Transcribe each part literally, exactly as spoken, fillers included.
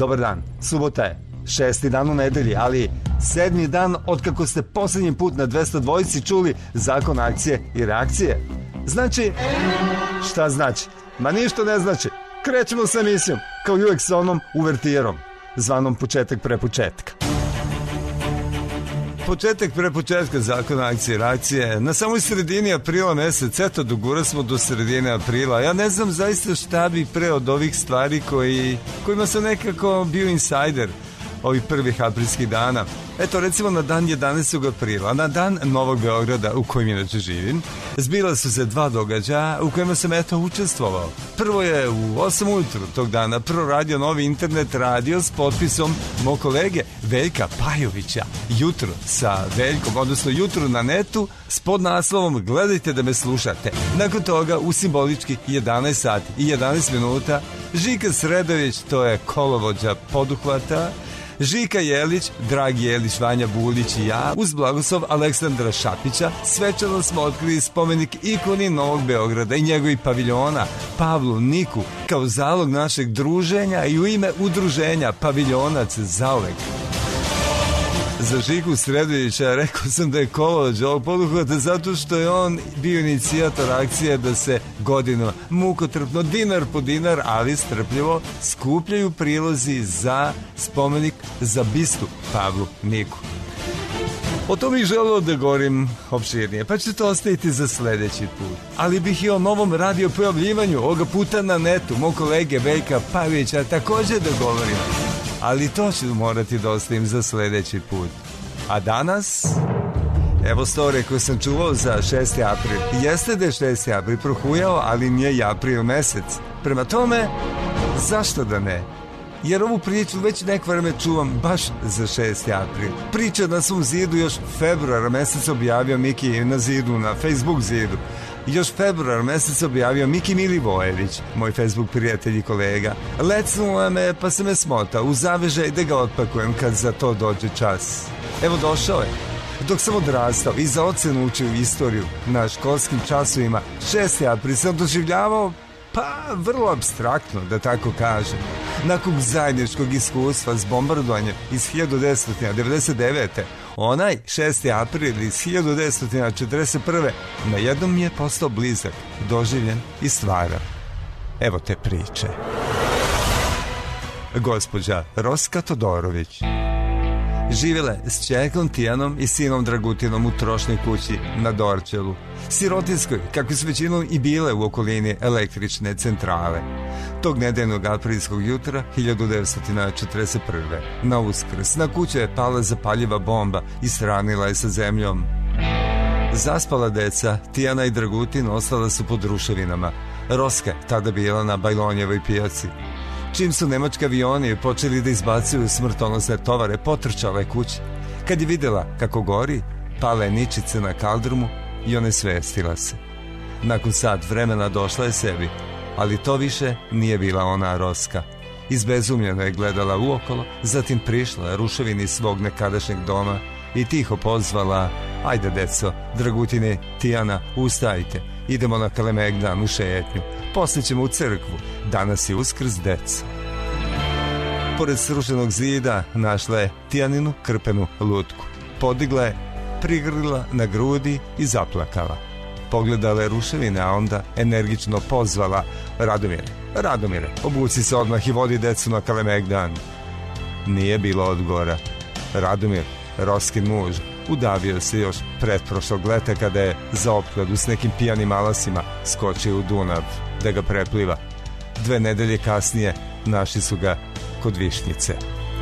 Dobar dan, subota je, šesti dan u nedelji, ali sedmi dan od kako ste posljednji put na dvesta dvojici čuli zakon akcije i reakcije. Znači, šta znači? Ma ništa ne znači. Krećemo sa emisijom, kao i uvek sa onom uvertirom, zvanom početak pre početka. Početak pre početka zakona akcije i reakcije na samoj sredini aprila mesec, eto dogura smo do sredine aprila. Ja ne znam zaista šta bi pre od ovih stvari koji, kojima sam nekako bio insajder ovih prvih aprilskih dana. Eto, recimo na dan jedanaestog aprila, na dan Novog Beograda u kojem inače živim, zbila su se dva događaja u kojima sam eto učestvovao. Prvo je u osam ujutru tog dana proradio novi internet radio s potpisom mog kolege Veljka Pajovića. Jutro sa Veljkom, odnosno jutro na netu s podnaslovom Gledajte da me slušate. Nakon toga u simbolički jedanaest sati i jedanaest minuta Žika Sredović, to je kolovođa poduhvata, Žika Jelić, Dragi Jelić, Vanja Bulić i ja, uz blagoslov Aleksandra Šapića, svečano smo otkrili spomenik ikoni Novog Beograda i njegovih paviljona Pavlu Niku, kao zalog našeg druženja i u ime udruženja Paviljonac zauvek. Za Žiku Sredovića rekao sam da je kolovođa ovog poduhvata zato što je on bio inicijator akcije da se godinama mukotrpno, dinar po dinar, ali strpljivo skupljaju prilozi za spomenik za bistu Pavlu Niku. O tome bih želeo da govorim opširnije, pa ću to ostaviti za sledeći put. Ali bih i o novom radio pojavljivanju, ovoga puta na netu, mog kolege Veljka Pajovića također da govorim. Ali to ću morati da ostavim za sledeći put. A danas, evo storije koju sam čuvao za šesti april. Jeste da je šesti april prohujao, ali nije i april mesec. Prema tome, zašto da ne? Jer ovu priču već neko vreme čuvam baš za šesti april. Priča na svom zidu još februara mesec objavio Miki na zidu, na Facebook zidu. Još februar mesec objavio Miki Milivojević, moj Facebook prijatelj i kolega. Lecnula me pa se me smota u zavežaj da ga otpakujem kad za to dođe čas. Evo došao je. Dok sam odrastao i za ocenu učio istoriju na školskim časovima, šesti april sam doživljavao pa vrlo apstraktno, da tako kažem. Nakon zajedničkog iskustva s bombardovanjem iz hiljadu devetsto devedeset devete. Onaj šesti april iz hiljadu devetsto četrdeset prve. na jednom mi je postao blizak, doživljen i stvaran. Evo te priče. Gospođa Roska Todorović živjela s čerkom Tijanom i sinom Dragutinom u trošnoj kući na Dorćolu, sirotinskoj, kako su većinom i bile u okolini električne centrale. Tog nedeljnog aprilskog jutra hiljadu devetsto četrdeset prve. na Uskrs na kuću je pala zapaljiva bomba i sranila je sa zemljom. Zaspala deca, Tijana i Dragutin, ostala su pod ruševinama. Roska tada bila na Bajlonjevoj pijaci. Čim su nemački avioni počeli da izbacuju smrtonosne tovare, potrčala je kući. Kad je vidjela kako gori, pala je ničice na kaldrumu i onesvestila se. Nakon sat vremena došla je sebi, ali to više nije bila ona Roska. Izbezumljeno je gledala uokolo, zatim prišla ruševini svog nekadašnjeg doma i tiho pozvala: ajde deco, Dragutine, Tijana, ustajte, idemo na Kalemegdan u šetnju, posle ćemo u crkvu, danas je Uskrs, deco. Pored srušenog zida našla je Tijaninu krpenu lutku, podigla je, prigrlila na grudi i zaplakala. Pogledala je ruševine, a onda energično pozvala: Radomire, Radomire, obuci se odmah i vodi decu na Kalemegdan. Nije bilo odgovora. Radomir, Roskin muž, udavio se još pretprošlog leta kada je za opkladu s nekim pijanim alasima skočio u Dunav da ga prepliva. Dve nedelje kasnije našli su ga kod Višnjice.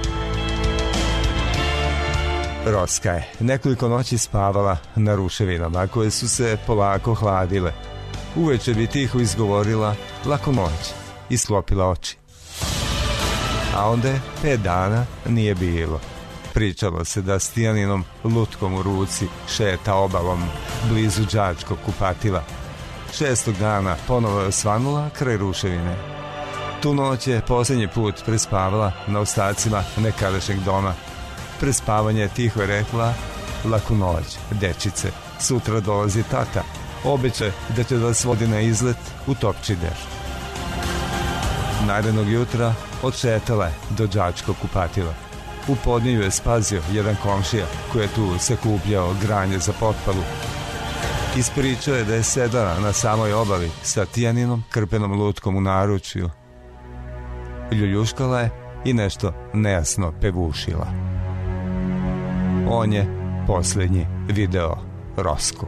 Roska je nekoliko noći spavala na ruševinama koje su se polako hladile. Uveče bi tiho izgovorila laku noć i sklopila oči. A onda je pet dana nije bilo. Pričalo se da s Tijaninom lutkom u ruci šeta obalom blizu đačkog kupatila. Šestog dana ponovo je osvanula kraj ruševine. Tu noć je posljednji put prespavala na ostacima nekadašnjeg doma. Prespavanje tiho je rekla: laku noć, dečice, sutra dolazi tata, obećaj da će da vas vodi na izlet u Topčider. Narednog jutra odšetala je do đačkog kupatila. U podniju je spazio jedan komšija koji je tu sakupljao granje za potpalu. Ispričao je da je sedala na samoj obali sa Tijaninom krpenom lutkom u naručju. Ljuljuškala je i nešto nejasno pevušila. On je posljednji video Rosku.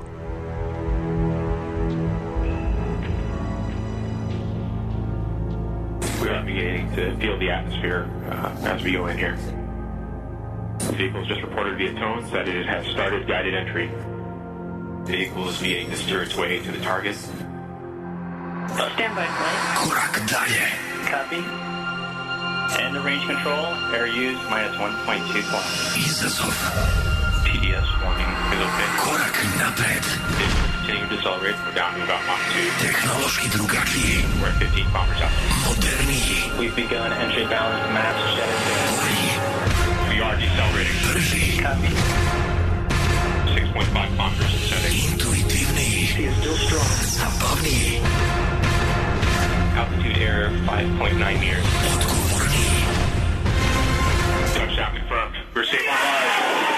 We are beginning to feel the atmosphere uh, as we go in here. The vehicle has just reported via tones that it has started guided entry. The vehicle is beginning to steer its way to the target. Stand by, flight. Korak dalje. Copy. And the range control, air use, minus one point two kilometers. Izazov. T D S warning is okay. Korak napred. It's continuing to decelerate. We're down to about Mach two. Tehnološki drugačiji. We're at fifteen kilometers out. Moderniji. We've begun entry balance maps jetted. Bolji. We are decelerating. Brži. Copy. six point five kilometers in setting. Intuitivniji. He is still strong. Zabavniji. Altitude error five point nine meters. Odgovorniji. Touchdown confirmed. We're safe on live.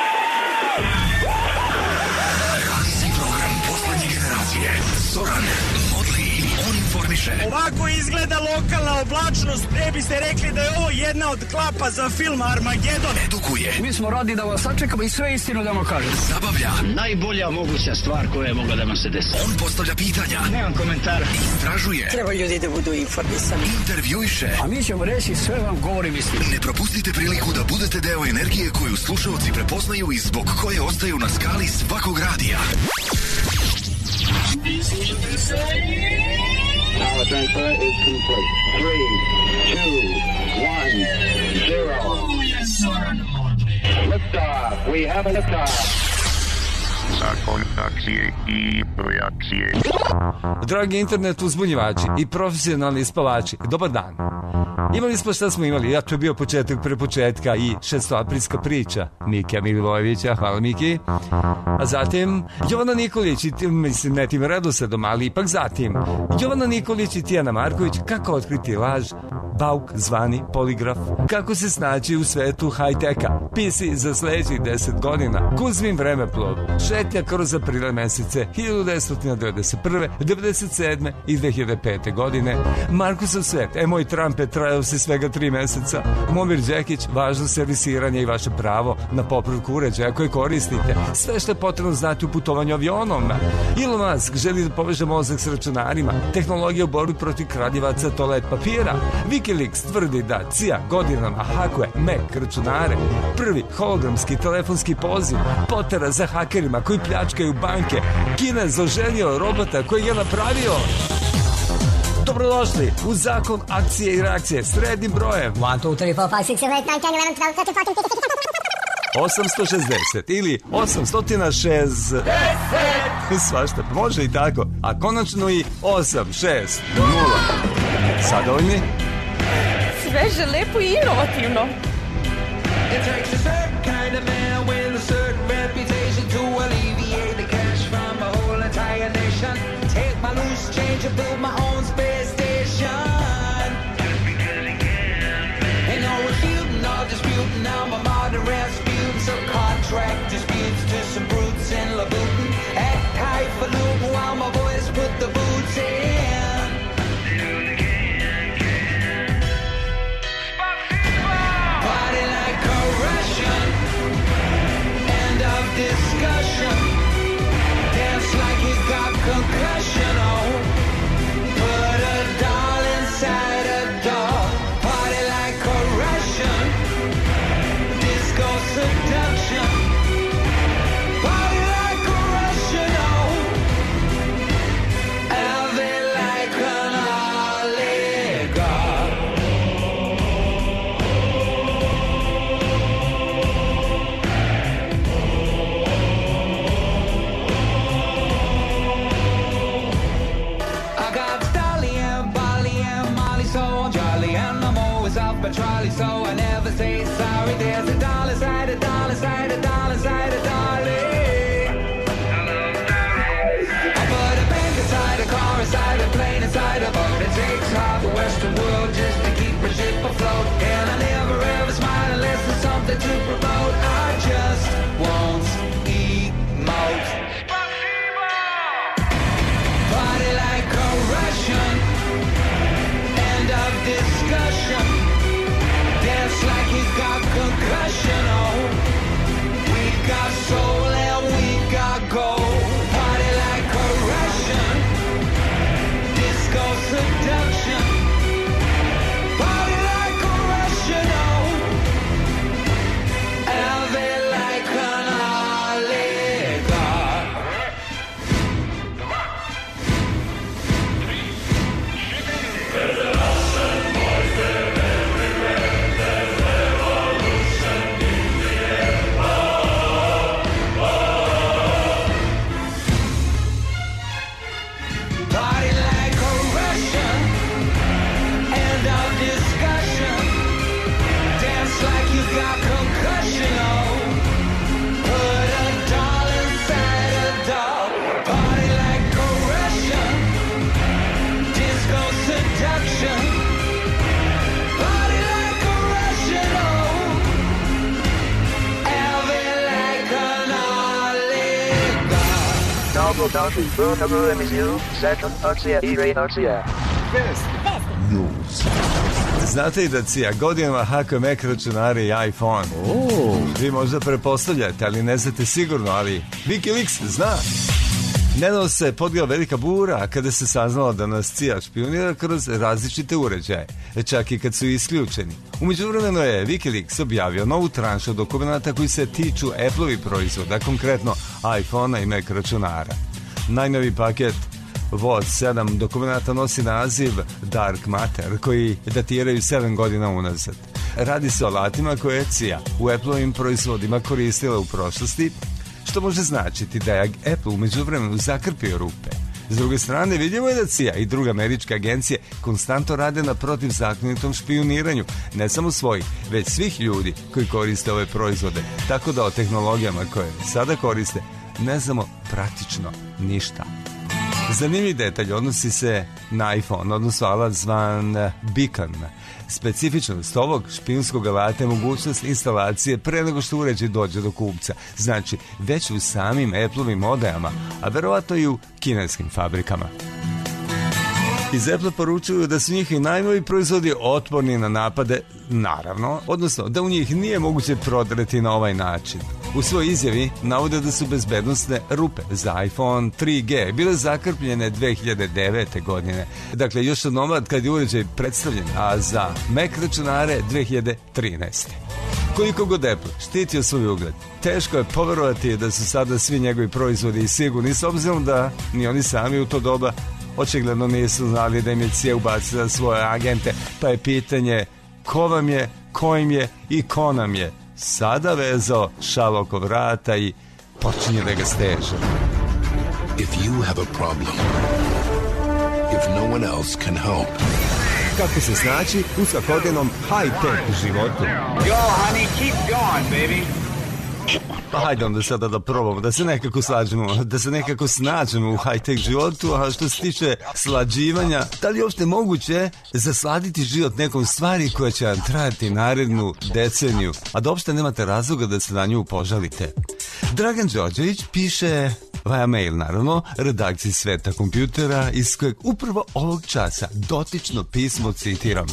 Radi program poslednje generacije. Zoran, Modli, on informiše. Ovako izgleda lokalna oblačnost, ne biste rekli da je ovo jedna od klapa za film Armagedon. Edukuje. Mi smo radi da vas sačekamo i sve istinu da vam kažemo. Zabavlja. Najbolja moguća stvar koja je mogla da nam se desi. On postavlja pitanja. Nemam komentara. Istražuje. Treba ljudi da budu informisani. Intervjuiše. A mi ćemo reći sve vam govorim istinu. Ne propustite priliku da budete deo energije koju slušalci prepoznaju i zbog koje ostaju na skali svakog radija. Power transfer is complete. Three, two, one, zero. Liftoff. We have a liftoff. Zakon akcije i reakcije. Dragi internet uzbunjivači i profesionalni spavači, dobar dan. Imali smo šta smo imali, ja to je bio početak pre početka i šestoaprilska priča Mikija Milivojevića, hvala Miki. A zatim Jovana Nikolić i mislim ne tim redosledom, ali ipak zatim Jovana Nikolić i Tijana Marković, kako otkriti laž, Bauk zvani poligraf, kako se snaći u svetu high-teka, P C za sledećih deset godina, Kuzmin vremeplov, šetnja kroz aprile mesece hiljadu devetsto devedeset prve, devedeset sedme i dve hiljade pete godine, Markusov svet, e moj Trumpe, trajao se svega tri meseca, Momir Đekić, važno servisiranje i vaše pravo na popravku uređaja koje koristite, sve što je potrebno znati u putovanju avionom. Elon Musk želi da poveže mozak s računarima, tehnologija u borbi protiv kradljivaca toalet papira, Wikileaks tvrdi da C I A godinama hakuje Mac računare, prvi hologramski telefonski poziv, potera za hakerima koji pljačkaju banke, Kina zaženio robota koji je napravio. Dobrodošli u zakon akcije i reakcije s rednim brojem one, two, three, four, five, six, seven, eight, nine, ten, eleven, twelve, thirteen, fourteen, fifteen, osamsto šezdeset ili osamsto šezdeset. Svašta, može i tako. A konačno i osam šest nula. Zadovoljni? Sveže, lepo i inovativno. It takes a certain kind of man with a certain reputation to alleviate the cash from a whole entire nation. Take my loose change and build my own space station. Just because he can. Ain't no refuting or disputing. I'm a modern Rasputin. Some contract disputes to some brutes in Louboutin. Act highfalutin while my boys put the boots in. Party like a Russian. End of discussion. Dance like you got concussion. Oh, put a doll inside a doll. Party like a Russian. Disco seduction. Party like a Russian. Oh, have it like an oligarch. I got Dolly and Bolly and Molly, so I'm jolly, and I'm always off my trolley, so I never say sorry. There's a dollar side, a dollar side, a dollar side, a dolly. I put a bank inside a car, inside a plane, inside a boat. It takes half the Western world just to keep a ship afloat. konsultanti, prva prvu emisiju, second akcija i reakcija. Best. News. Znate i da Cija godinama hakuje Mac računare i iPhone. Oh. Vi možda prepostavljate, ali ne znate sigurno, ali Wikileaks zna. Nedavno se podvila velika bura kada se saznalo da nas Cija špijunira kroz različite uređaje, čak i kad su isključeni. U međuvremenu je Wikileaks objavio novu tranšu dokumenta koji se tiču Apple-ovih proizvoda, konkretno iPhone-a i Mac računara. Najnoviji paket W O D sedam dokumenta nosi naziv Dark Matter, koji datiraju sedam godina unazad. Radi se o alatima koje je Cija u Apple-ovim proizvodima koristila u prošlosti, što može značiti da je Apple u međuvremenu zakrpio rupe. S druge strane, vidimo je da Cija i druge američke agencije konstantno rade na protivzakonitom špijuniranju, ne samo svojih, već svih ljudi koji koriste ove proizvode, tako da o tehnologijama koje sada koriste ne znamo praktično ništa. Zanimljiv detalj odnosi se na iPhone, odnosno alat zvan Beacon. Specifičnost ovog špijunskog alata je mogućnost instalacije pre nego što uređaj dođe do kupca. Znači, već u samim Apple-ovim odajama, a verovatno i u kineskim fabrikama. Iz Apple poručuju da su njihovi najnoviji proizvodi otporni na napade, naravno, odnosno da u njih nije moguće prodreti na ovaj način. U svojoj izjavi navode da su bezbednostne rupe za iPhone tri G bile zakrpljene dve hiljade devete. godine. Dakle, još od nomad kad je uređaj predstavljen, a za Mac računare dve hiljade trinaeste. Koliko god Apple štitio svoj ugled, teško je poverovati da su sada svi njegovi proizvodi sigurni, s obzirom da ni oni sami u to doba očigledno nisu znali da im je Cija ubacila svoje agente, pa je pitanje ko vam je, kojim je i ko nam je sada vezao šal oko vrata i počinje da ga steže. If you have a problem, if no one else can help. Kako se snaći u svakodnevnom high-tech životu? Go, honey, keep going, baby. Pa hajde onda sada da probamo, da se nekako slađemo, da se nekako snađemo u high-tech životu, a što se tiče slađivanja, da li je uopšte moguće zasladiti život nekom stvari koja će vam trajati narednu deceniju, a da uopšte nemate razloga da se na nju požalite? Dragan Đorđević piše via mail, naravno, redakciji Sveta kompjutera, iz kojeg upravo ovog časa dotično pismo citiram.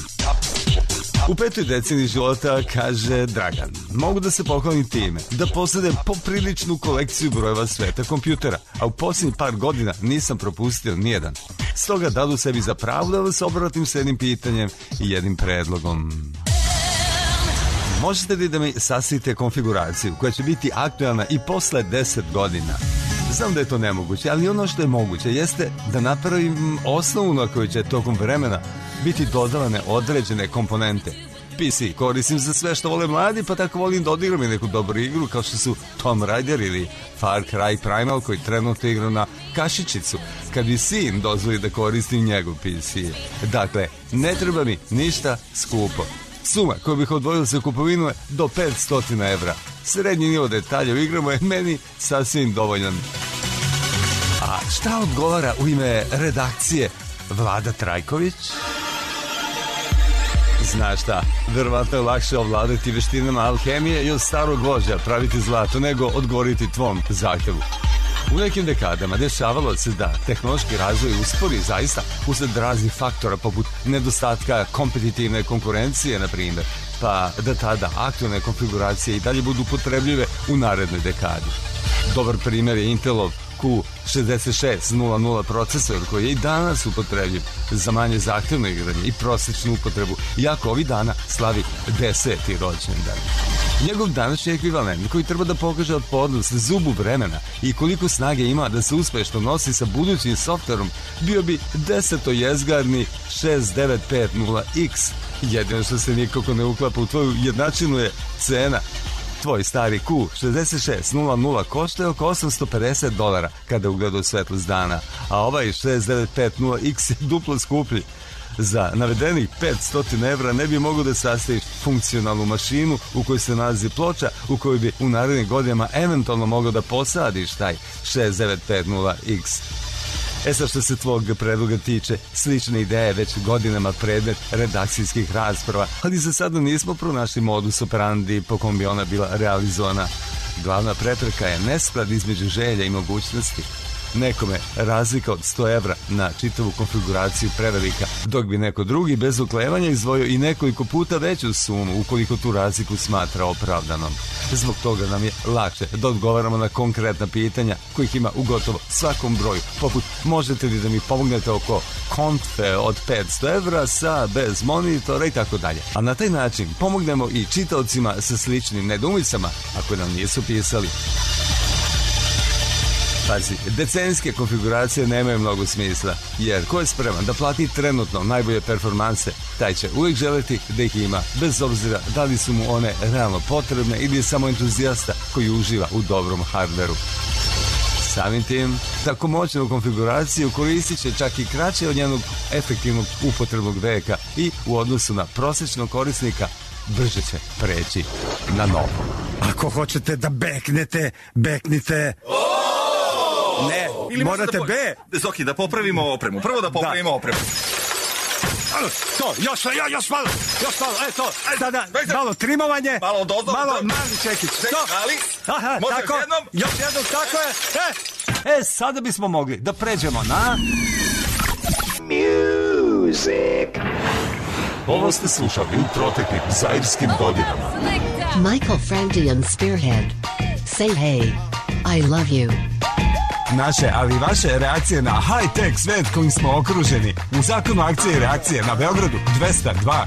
U petoj deceniji života, kaže Dragan, mogu da se pohvalim time da posjedujem popriličnu kolekciju brojeva Sveta kompjutera, a u posljednjih par godina nisam propustio nijedan. Stoga dadu sebi za pravo da vas obratim s jednim pitanjem i jednim predlogom. Možete li da mi sastavite konfiguraciju koja će biti aktualna i posle deset godina? Znam da je to nemoguće, ali ono što je moguće jeste da napravim osnovu na kojoj će tokom vremena biti dodavane određene komponente. P C koristim za sve što vole mladi, pa tako volim da odigram i neku dobru igru kao što su Tomb Raider ili Far Cry Primal, koji trenutno igra na kašičicu, kad bi sin dozvoli da koristim njegov P C. Dakle, ne treba mi ništa skupo. Suma koju bih odvojio za kupovinu je do petsto evra. Srednji nivo detalja u igrama je meni sasvim dovoljan. A šta odgovara u ime redakcije Vlada Trajković? Znaš šta, verovatno je lakše ovladati veštinama alhemije i od starog voža praviti zlato nego odgovoriti tvom zahtjevu. U nekim dekadama dešavalo se da tehnološki razvoj uspori zaista usled raznih faktora poput nedostatka kompetitivne konkurencije, na primjer, pa da tada aktualne konfiguracije i dalje budu upotrebljive u narednoj dekadi. Dobar primjer je Intelov Q šezdeset šest nula procesor, koji je i danas upotrebljiv za manje zahtevno igranje i prosječnu upotrebu, iako ovih dana slavi deseti rođendan. Njegov današnji ekvivalent, koji treba da pokaže otpornost zubu vremena i koliko snage ima da se uspešno nosi sa budućim softverom, bio bi desetojezgarni šest devet pet nula X. Jedino što se nikako ne uklapa u tvoju jednačinu je cena. Tvoj stari Q šezdeset šest nula košta oko osamsto pedeset dolara kada ugleda svetlost dana, a ovaj šest devet pet nula X je duplo skuplji. Za navedenih petsto evra ne bi mogo da sastaviš funkcionalnu mašinu u kojoj se nalazi ploča u kojoj bi u narednim godinama eventualno mogao da posadiš taj šest devet pet nula X. E sad, što se tvog predloga tiče, slične ideje već godinama predmet redakcijskih rasprava, ali za sada nismo pronašli modus operandi po kom bi ona bila realizovana. Glavna prepreka je nesklad između želja i mogućnosti. nekome razlika od sto evra na čitavu konfiguraciju prevelika, dok bi neko drugi bez oklevanja izdvojio i nekoliko puta veću sumu ukoliko tu razliku smatra opravdanom. Zbog toga nam je lakše da odgovaramo na konkretna pitanja kojih ima u gotovo svakom broju, poput možete li da mi pomognete oko konfe od petsto evra sa bez monitora i tako dalje. A na taj način pomognemo i čitaocima sa sličnim nedoumicama ako nam nisu pisali. Pazi, decenijske konfiguracije nemaju mnogo smisla, jer ko je spreman da plati trenutno najbolje performanse, taj će uvijek želeti da ih ima, bez obzira da li su mu one realno potrebne ili je samo entuzijasta koji uživa u dobrom hardveru. Samim tim, tako moćnu konfiguraciju koristit će čak i kraće od njenog efektivnog upotrebnog veka i u odnosu na prosječnog korisnika brže će preći na novo. Ako hoćete da beknete, beknite... Ne, ili morate da po... B. Zoki, da popravimo opremu. Prvo da popravimo da. opremu. To, još, ja, još malo, još malo, e to, sada malo trimovanje, malo dozno, malo mali čekić. To, mali, aha, može tako, još jednom. Još jednom, tako je, e. E, sada bismo mogli da pređemo na... Music. Ovo ste slušali u proteklim zairskim godinama. Michael Franti and Spearhead. Say hey, I love you. Naše, ali vaše reakcije na high-tech svet kojim smo okruženi. U zakonu akcije i reakcije na Beogradu dvesta dva.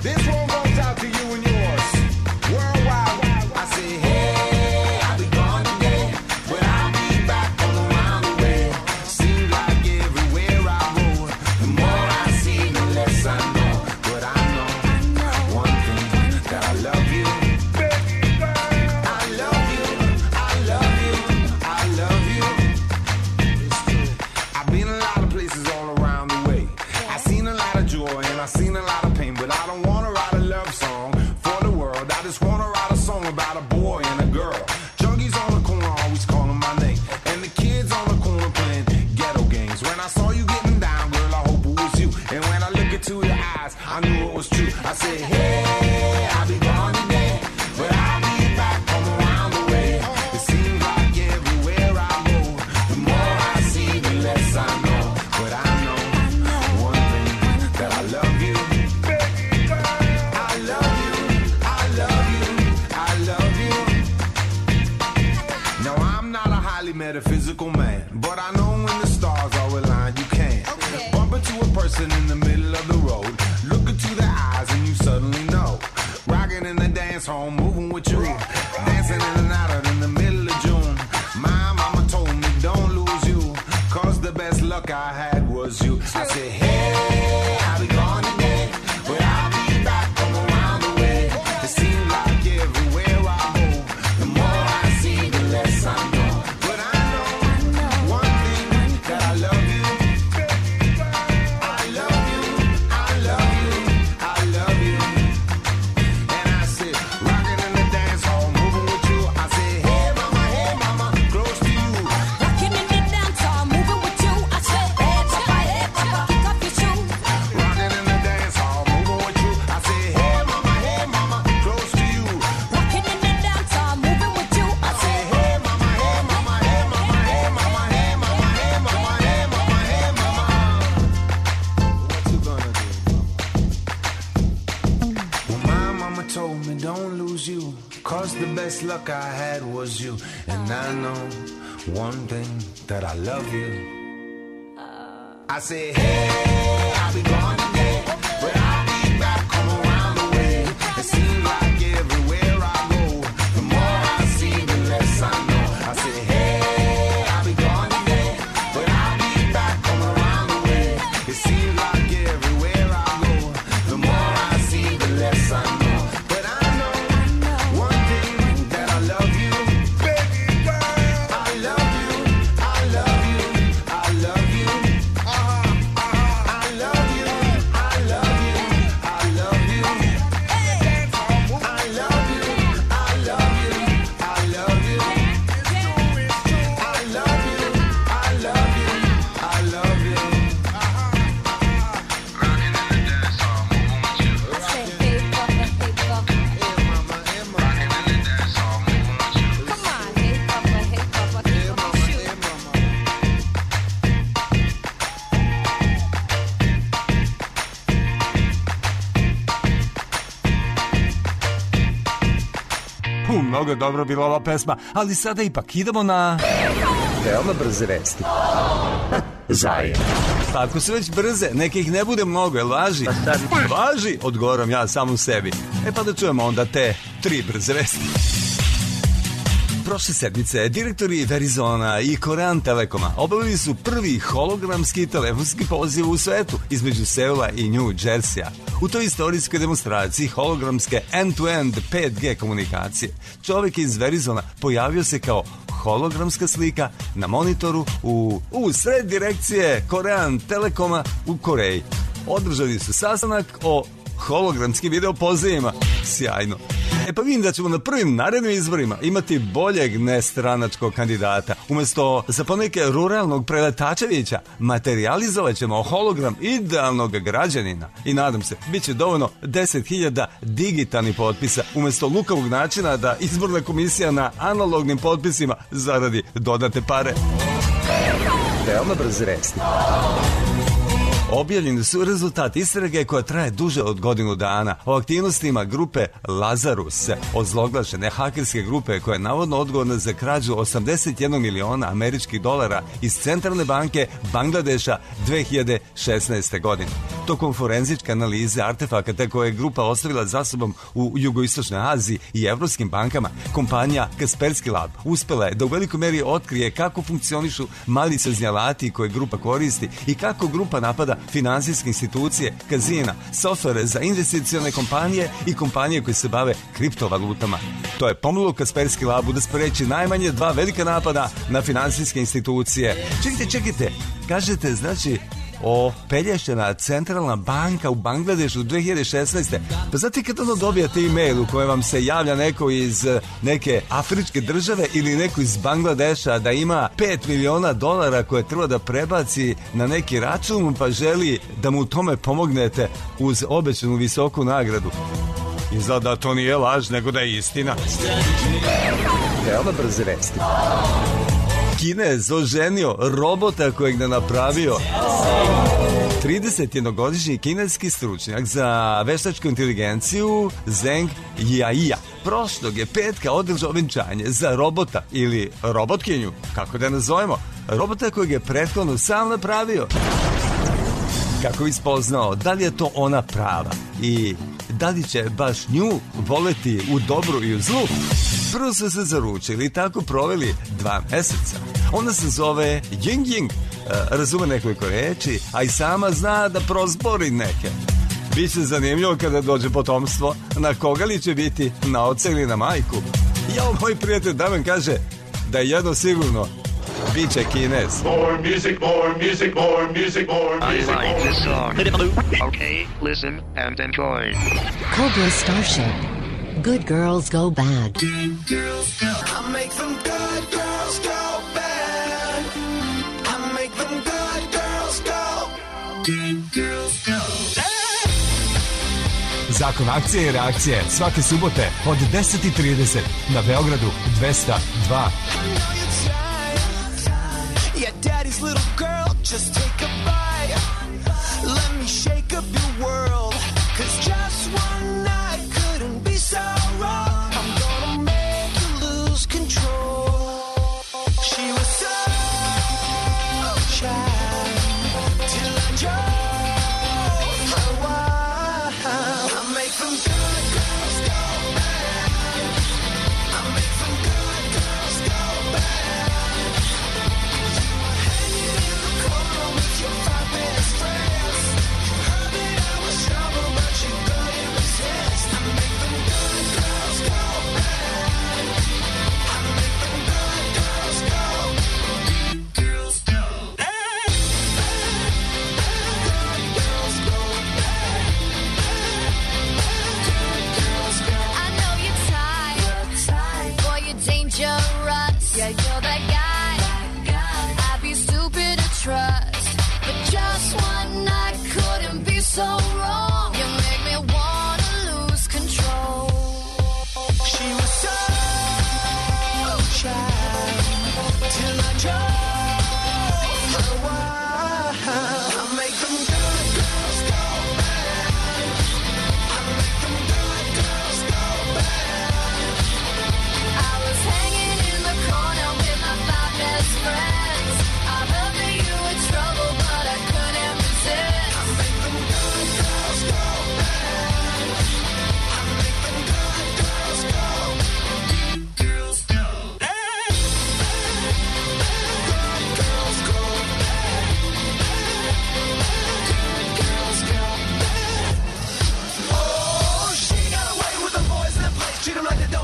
Metaphysical man, but I know when the stars are aligned, you can okay. Bump into a person in the middle of the road, look into their eyes and you suddenly know. Rocking in the dance hall, moving with you, dancing in and out in the middle of June. My mama told me don't lose you, cause the best luck I had was you. I said, hey, I'll be gone today, but I'll be back from around the way. It seems like everywhere I go, the more I see, the less I know. Cause the best luck I had was you, and I know one thing, that I love you. I say, hey, I'll be gone today, but I'll be back, come around the way. It seems like everywhere I go, the more I see, the less I know. I say, hey, I'll be gone today, but I'll be back, come around the way. It seems like everywhere I go, the more I see, the less I know. Hu, mnogo dobro bila ova pesma, ali sada ipak idemo na... Veoma brze vesti. Zajem. Pa ako su već brze, neka ih ne bude mnogo, jel važi? Važi, odgovoram ja samom sebi. E pa da čujemo onda te tri brze vesti. Prošle sedmice direktori Verizona i Korean Telekoma obavili su prvi hologramski telefonski poziv u svetu između Seula i New Jerseya. U toj istorijskoj demonstraciji hologramske end-to-end pet G komunikacije čovjek iz Verizona pojavio se kao hologramska slika na monitoru u, u sred direkcije Korean Telekoma u Koreji. Održali su sastanak o hologramskim video pozivima. Sjajno. E pa vidim da ćemo na prvim narednim izborima imati boljeg nestranačkog kandidata. Umjesto za poneke ruralnog preletačevića materijalizovat ćemo hologram idealnog građanina. I nadam se, bit će dovoljno deset hiljada digitalnih potpisa umjesto lukavog načina da izborna komisija na analognim potpisima zaradi dodatne pare. Veoma brze vesti. Objavljeni su rezultati istrage koja traje duže od godinu dana o aktivnostima grupe Lazarus, ozloglašene hakerske grupe koja je navodno odgovorna za krađu osamdeset jedan miliona američkih dolara iz centralne banke Bangladeša dve hiljade šesnaeste. godine. Tokom forenzičke analize artefakata koje je grupa ostavila za sobom u jugoistočnoj Aziji i evropskim bankama, kompanija Kaspersky Lab uspela je da u velikoj meri otkrije kako funkcionišu maliciozni alati koje grupa koristi i kako grupa napada finansijske institucije, kazina, softvere za investicione kompanije i kompanije koje se bave kriptovalutama. To je pomoglo Kaspersky Labu da spreči najmanje dva velika napada na finansijske institucije. Čekajte, čekajte, kažete, znači, opelješćena centralna banka u Bangladešu dve hiljade šesnaeste. Pa znate kad ono dobijate e-mail u kojem vam se javlja neko iz neke afričke države ili neko iz Bangladeša da ima pet miliona dolara koje treba da prebaci na neki račun pa želi da mu u tome pomognete uz obećanu visoku nagradu. Izgleda da to nije laž, nego da je istina. Veoma brze vesti. Kinez oženio robota kojeg je napravio tridesetjednogodišnji kineski stručnjak za veštačku inteligenciju Zheng Jiaia. Prošlog je petka održao venčanje za robota ili robotkinju, kako da nazovemo, robota kojeg je prethodno sam napravio. Kako je spoznao da li je to ona prava i da li će baš nju voleti u dobru i u zlu. Prvo su se zaručili i tako proveli dva meseca. Ona se zove Ying Ying, razume nekoliko reči, a i sama zna da prozbori neke. Biće zanimljivo kada dođe potomstvo, na koga li će biti, na oca ili na majku. Ja, moj prijatelj Damen kaže da je jedno sigurno, bit će Kinez. More music, more music, more music, more music. I like this song. Okay, listen and enjoy. Cobra Starship. Good girls go bad. Good girls go. I make them good girls go bad. I make them good girls go. Good girls go. Zakon akcije i reakcije svake subote od deset i trideset na Beogradu dvesta dva. Yeah, daddy's little girl, just take a bite. Let me shake up your world. Cause just one night couldn't be so wrong. I'm gonna make you lose control. She was so shy till I drove her wild. I make them good girls go bad. I make them good girls go bad. Hanging in the corner with your five best friends.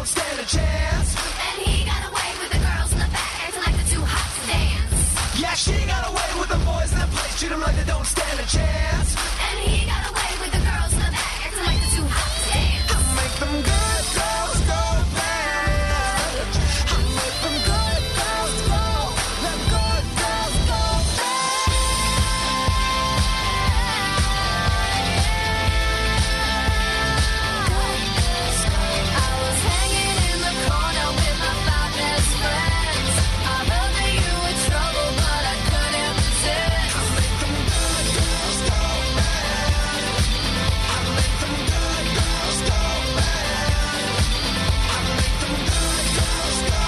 stand a chance. And he got away with the girls in the back, acting like they're too hot to dance. Yeah, she got away with the boys in the place, treat them like they don't stand a chance. And he got away with the girls in the back, acting like they're too hot to dance. I make them good girls go bad. I make them good girls go, the good girls go bad. I was hanging in the corner with my five best friends. I heard that you were trouble, but I couldn't resist. I make them good girls go bad. I make them good girls go bad. I make them good girls go.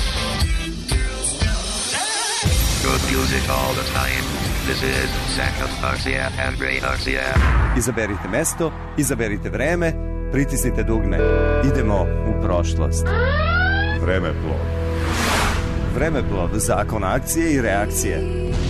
Good music all the time. This is Sakat Arsia and Ray Arsia. Izaberite mesto, izaberite vreme, pritisnite dugme. Idemo u prošlost. Vremeplov. Vremeplov, zakon akcije i reakcije.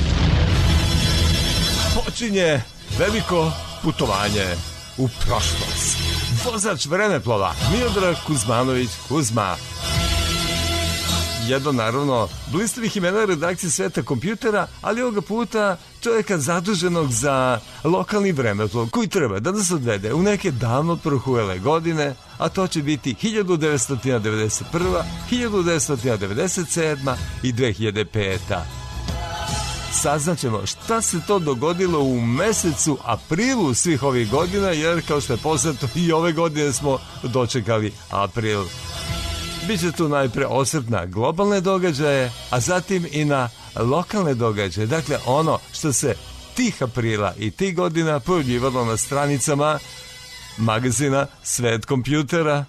Počinje veliko putovanje u prošlost. Vozač vremeplova Miodrag Kuzmanović Kuzma. Jedno, naravno, blistavih imena redakcije Sveta kompjutera, ali ovoga puta čovjeka zaduženog za lokalni vremeplov, koji treba da nas odvede u neke davno prohujele godine, a to će biti hiljadu devetsto devedeset prva, hiljadu devetsto devedeset sedma i dve hiljade peta. Saznaćemo šta se to dogodilo u mesecu aprilu svih ovih godina, jer kao što je poznato i ove godine smo dočekali april. Biće tu najpre osvrt na globalne događaje, a zatim i na lokalne događaje. Dakle, ono što se tih aprila i tih godina pojavljivalo na stranicama magazina Svet kompjutera.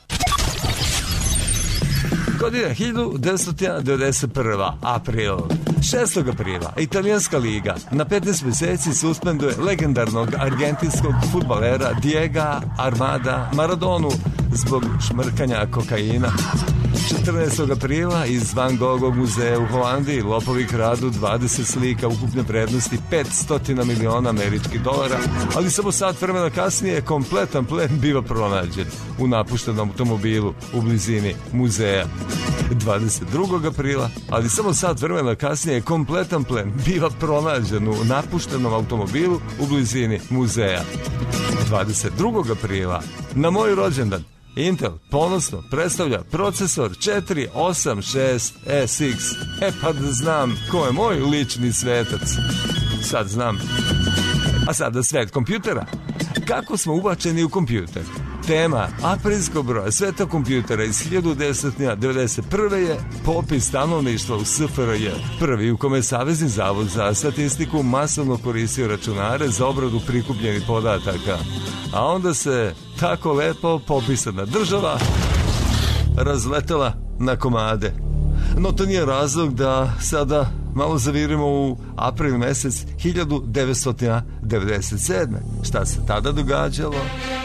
Godina hiljadu devetsto devedeset prva. April. šestog aprila Italijanska liga na petnaest mjeseci suspenduje legendarnog argentinskog fudbalera Diego Armanda Maradonu zbog šmrkanja kokaina. četrnaestog aprila iz Van Goghog muzeja u Holandiji lopovi kradu dvadeset slika ukupne vrednosti petsto miliona američkih dolara, ali samo sat vremena kasnije kompletan plen biva pronađen u napuštenom automobilu u blizini muzeja. dvadeset drugog aprila, ali samo sat vremena kasnije kompletan plen biva pronađen u napuštenom automobilu u blizini muzeja. dvadeset drugog aprila, na moj rođendan, Intel ponosno predstavlja procesor četiri osam šest S X. E pa da znam ko je moj lični svetac. Sad znam. A sada svet kompjutera. Kako smo ubačeni u kompjuter? Tema aprilskog broja Sveta kompjutera iz hiljadu devetsto devedeset prve je popis stanovništva u S F R J. Prvi u kome je Savezni zavod za statistiku masovno koristio računare za obradu prikupljenih podataka. A onda se tako lepo popisana država razletela na komade. No to nije razlog da sada malo zavirimo u april mesec hiljadu devetsto devedeset sedme. Šta se tada događalo?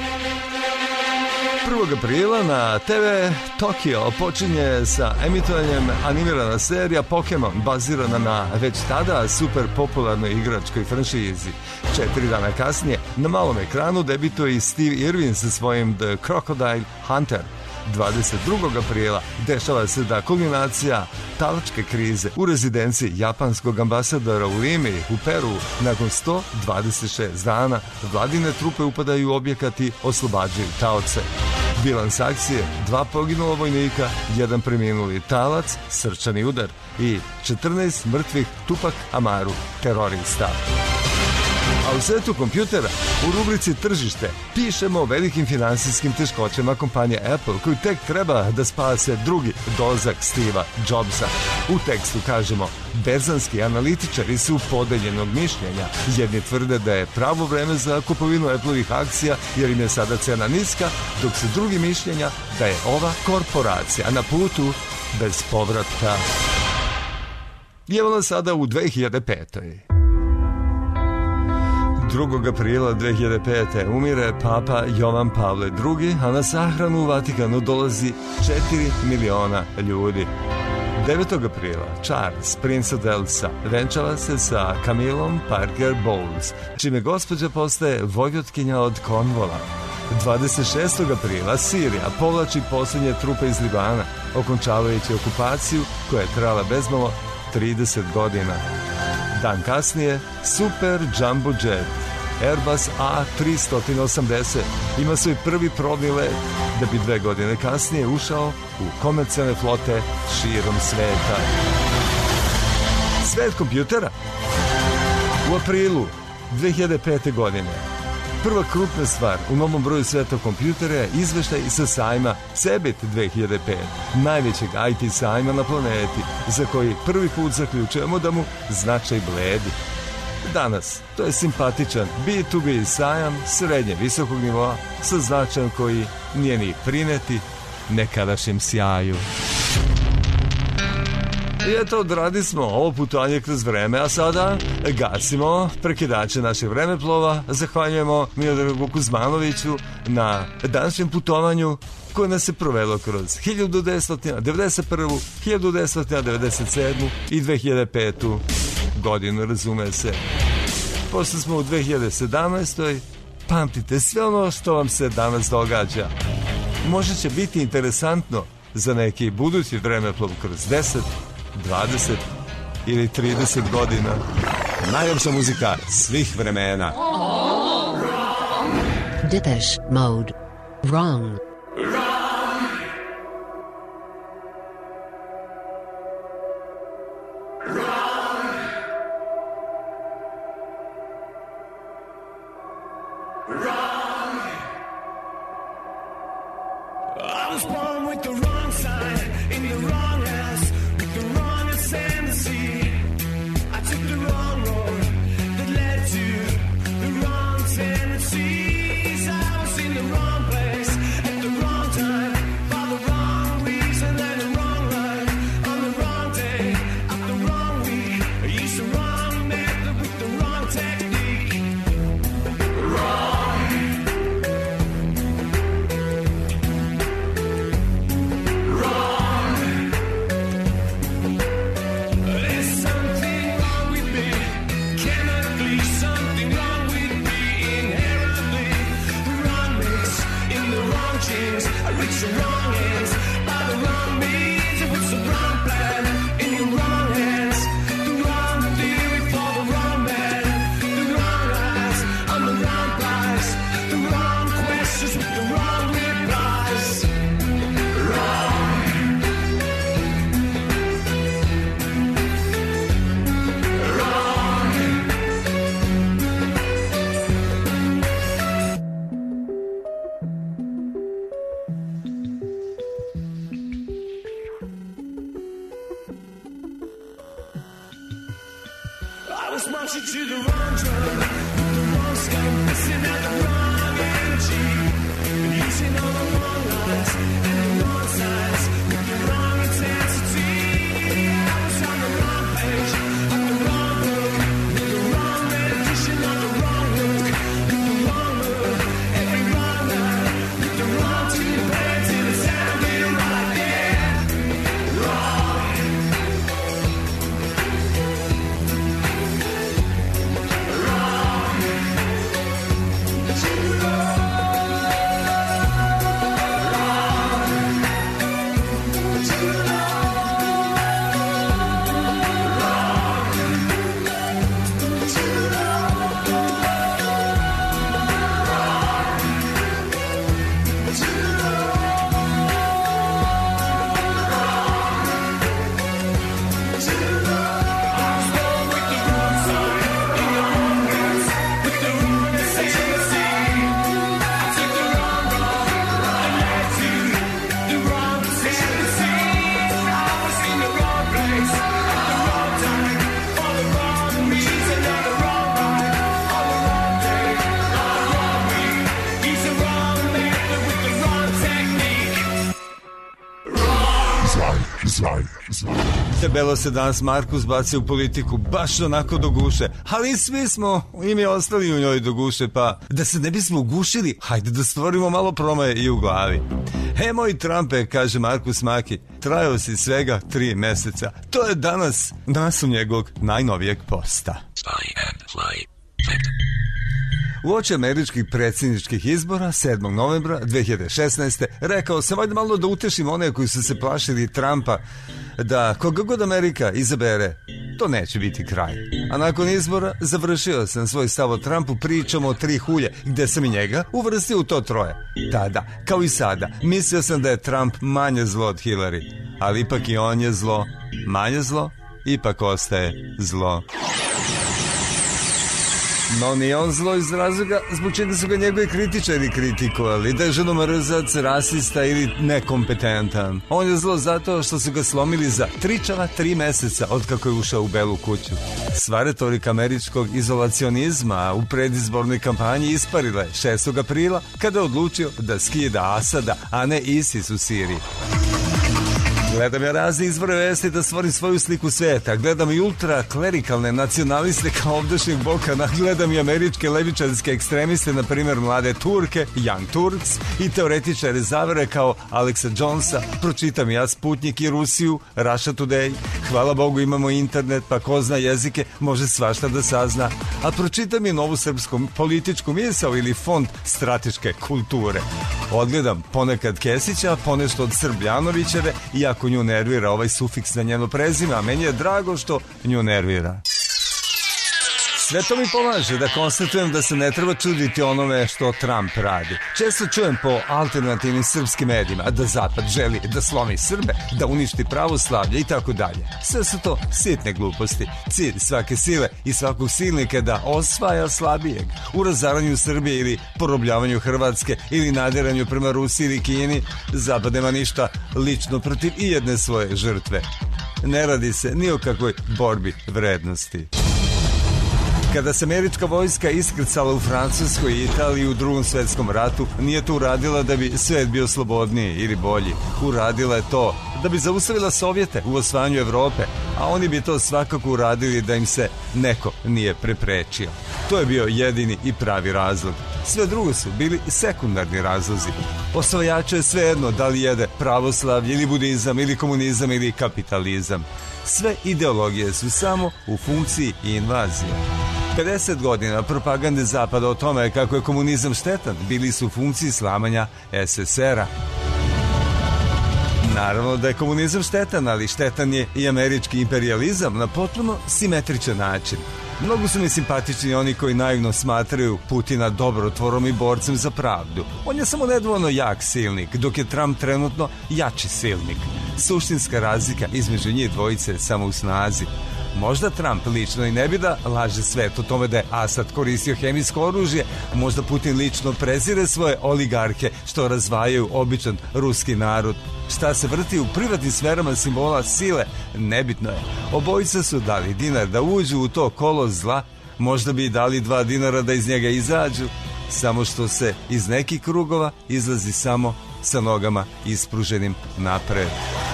prvog aprila na T V Tokio počinje sa emitovanjem animirana serija Pokemon, bazirana na već tada super popularnoj igračkoj franšizi. Četiri dana kasnije na malom ekranu debituje i Steve Irwin sa svojim The Crocodile Hunter. dvadeset drugog aprila dešava se da kulminacija talačke krize u rezidenciji japanskog ambasadora u Limi u Peru nakon sto dvadeset šest dana vladine trupe upadaju u objekat i oslobađaju taoce. Bilans akcije, dva poginula vojnika, jedan preminuli talac, srčani udar i četrnaest mrtvih Tupac Amaru terorista. A u svetu kompjutera, u rubrici Tržište, pišemo o velikim finansijskim teškoćama kompanije Apple, koju tek treba da spase drugi dolazak Steve'a Jobsa. U tekstu kažemo, berzanski analitičari su podeljenog mišljenja. Jedni tvrde da je pravo vreme za kupovinu Appleovih akcija, jer im je sada cena niska, dok se drugi mišljenja da je ova korporacija na putu bez povratka. I evo nas sada u dve hiljade petoj. drugog aprila dve hiljade pete. umire papa Jovan Pavle drugi, a na sahranu u Vatikanu dolazi četiri miliona ljudi. devetog aprila Charles, princ od Walesa, venčava se sa Camillom Parker Bowles, čime gospođa postaje vojvotkinja od Cornwalla. dvadeset šestog aprila Sirija povlači posljednje trupe iz Libana, okončavajući okupaciju koja je trajala bezmalo trideset godina. Dan kasnije, Super Jumbo Jet Airbus A tristo osamdeset ima svoj prvi probni let, da bi dve godine kasnije ušao u komercijalne flote širom sveta. Svet kompjutera. U aprilu dve hiljade pete. godine prva krupna stvar u novom broju sveta kompjutera je izveštaj sa sajma Cebit dve hiljade pete, najvećeg I T sajma na planeti, za koji prvi put zaključujemo da mu značaj bledi. Danas to je simpatičan B to B sajam srednje visokog nivoa sa značajem koji nije ni prineti nekadašnjem sjaju. I eto, odradi smo ovo putovanje kroz vreme, a sada gasimo prekidače našeg vremeplova. Zahvaljujemo Miodragu Kuzmanoviću na današnjem putovanju koje nas je provelo kroz hiljadu devetsto devedeset prvu. hiljadu devetsto devedeset sedmu. i dve hiljade petu. godinu, razume se. Pošto smo u dve hiljade sedamnaestoj. pamtite sve ono što vam se danas događa. Možda će biti interesantno za neki budući vremeplov kroz deset, dvadeset ili trideset godina. Najljepša muzika svih vremena. Depeche Mode. Wrong. Debelo se danas Markus bacio u politiku, baš onako do guše, ali svi smo i mi ostali u njoj do guše, pa da se ne bismo ugušili, hajde da stvorimo malo promaje i u glavi. He, moj Trumpe, kaže Markus Maki, trajao si svega tri meseca. To je danas naslov njegovog najnovijeg posta. uoči američkih predsjedničkih izbora sedmog novembra dve hiljade šesnaeste. rekao sam, valjda malo da utešim one koji su se plašili Trumpa, da koga god Amerika izabere, to neće biti kraj. A nakon izbora završio sam svoj stav o Trumpu pričom o tri hulje, gde sam i njega uvrstio u to troje. Tada, kao i sada, mislio sam da je Trump manje zlo od Hillary, ali ipak i on je zlo. Manje zlo, ipak ostaje zlo. No nije on zlo iz razloga zbog čega su ga njegovi kritičari kritikovali, da je ženomrzac, rasista ili nekompetentan. On je zlo zato što su ga slomili za tričava tri meseca od kako je ušao u Belu kuću. Sva retorika američkog izolacionizma u predizbornoj kampanji isparila je šestog aprila kada je odlučio da skida Asada, a ne ISIS u Siriji. Gledam ja razne izvore vesti da stvorim svoju sliku sveta. Gledam i ultraklerikalne nacionaliste kao ovdašnjeg Bokana. Gledam i američke levičarske ekstremiste, na primjer mlade Turke, Young Turks, i teoretičare zavere kao Alexa Jonesa. Pročitam ja Sputnik i Rusiju, Russia Today. Hvala Bogu imamo internet, pa ko zna jezike može svašta da sazna. A pročitam i Novu srpsku političku misao ili Fond strateške kulture. Odgledam ponekad Kesića, ponešto od Srbljanovićeve, iako nju nervira ovaj sufiks na njeno prezime, a meni je drago što nju nervira. Sve to mi pomaže da konstatujem da se ne treba čuditi onome što Trump radi. Često čujem po alternativnim srpskim medijima da Zapad želi da slomi Srbe, da uništi pravoslavlje i tako dalje. Sve su to sitne gluposti. Cilj svake sile i svakog silnika je da osvaja slabijeg. U razaranju Srbije ili porobljavanju Hrvatske ili nadiranju prema Rusiji ili Kini, Zapad nema ništa lično protiv i jedne svoje žrtve. Ne radi se ni o kakvoj borbi vrednosti. Kada se američka vojska iskrcala u Francuskoj i Italiji u drugom svetskom ratu, nije to uradila da bi svet bio slobodniji ili bolji. Uradila je to da bi zaustavila Sovjete u osvajanju Evrope, a oni bi to svakako uradili da im se neko nije preprečio. To je bio jedini i pravi razlog. Sve drugo su bili sekundarni razlozi. Osvajače je svejedno da li jede pravoslavlje ili budizam ili komunizam ili kapitalizam. Sve ideologije su samo u funkciji invazije. pedeset godina propagande Zapada o tome kako je komunizam štetan bili su u funkciji slamanja es es er a. Naravno da je komunizam štetan, ali štetan je i američki imperijalizam na potpuno simetričan način. Mnogo su mi simpatični oni koji naivno smatraju Putina dobrotvorom i borcem za pravdu. On je samo nedovoljno jak silnik, dok je Trump trenutno jači silnik. Suštinska razlika između njih dvojice je samo u snazi. Možda Trump lično i ne bi da laže svet o tome da je Asad koristio hemijsko oružje, možda Putin lično prezire svoje oligarhe što razvajaju običan ruski narod. Šta se vrti u privatnim sferama simbola sile, nebitno je. Obojica su dali dinar da uđu u to kolo zla, možda bi dali dva dinara da iz njega izađu, samo što se iz nekih krugova izlazi samo sa nogama ispruženim napred.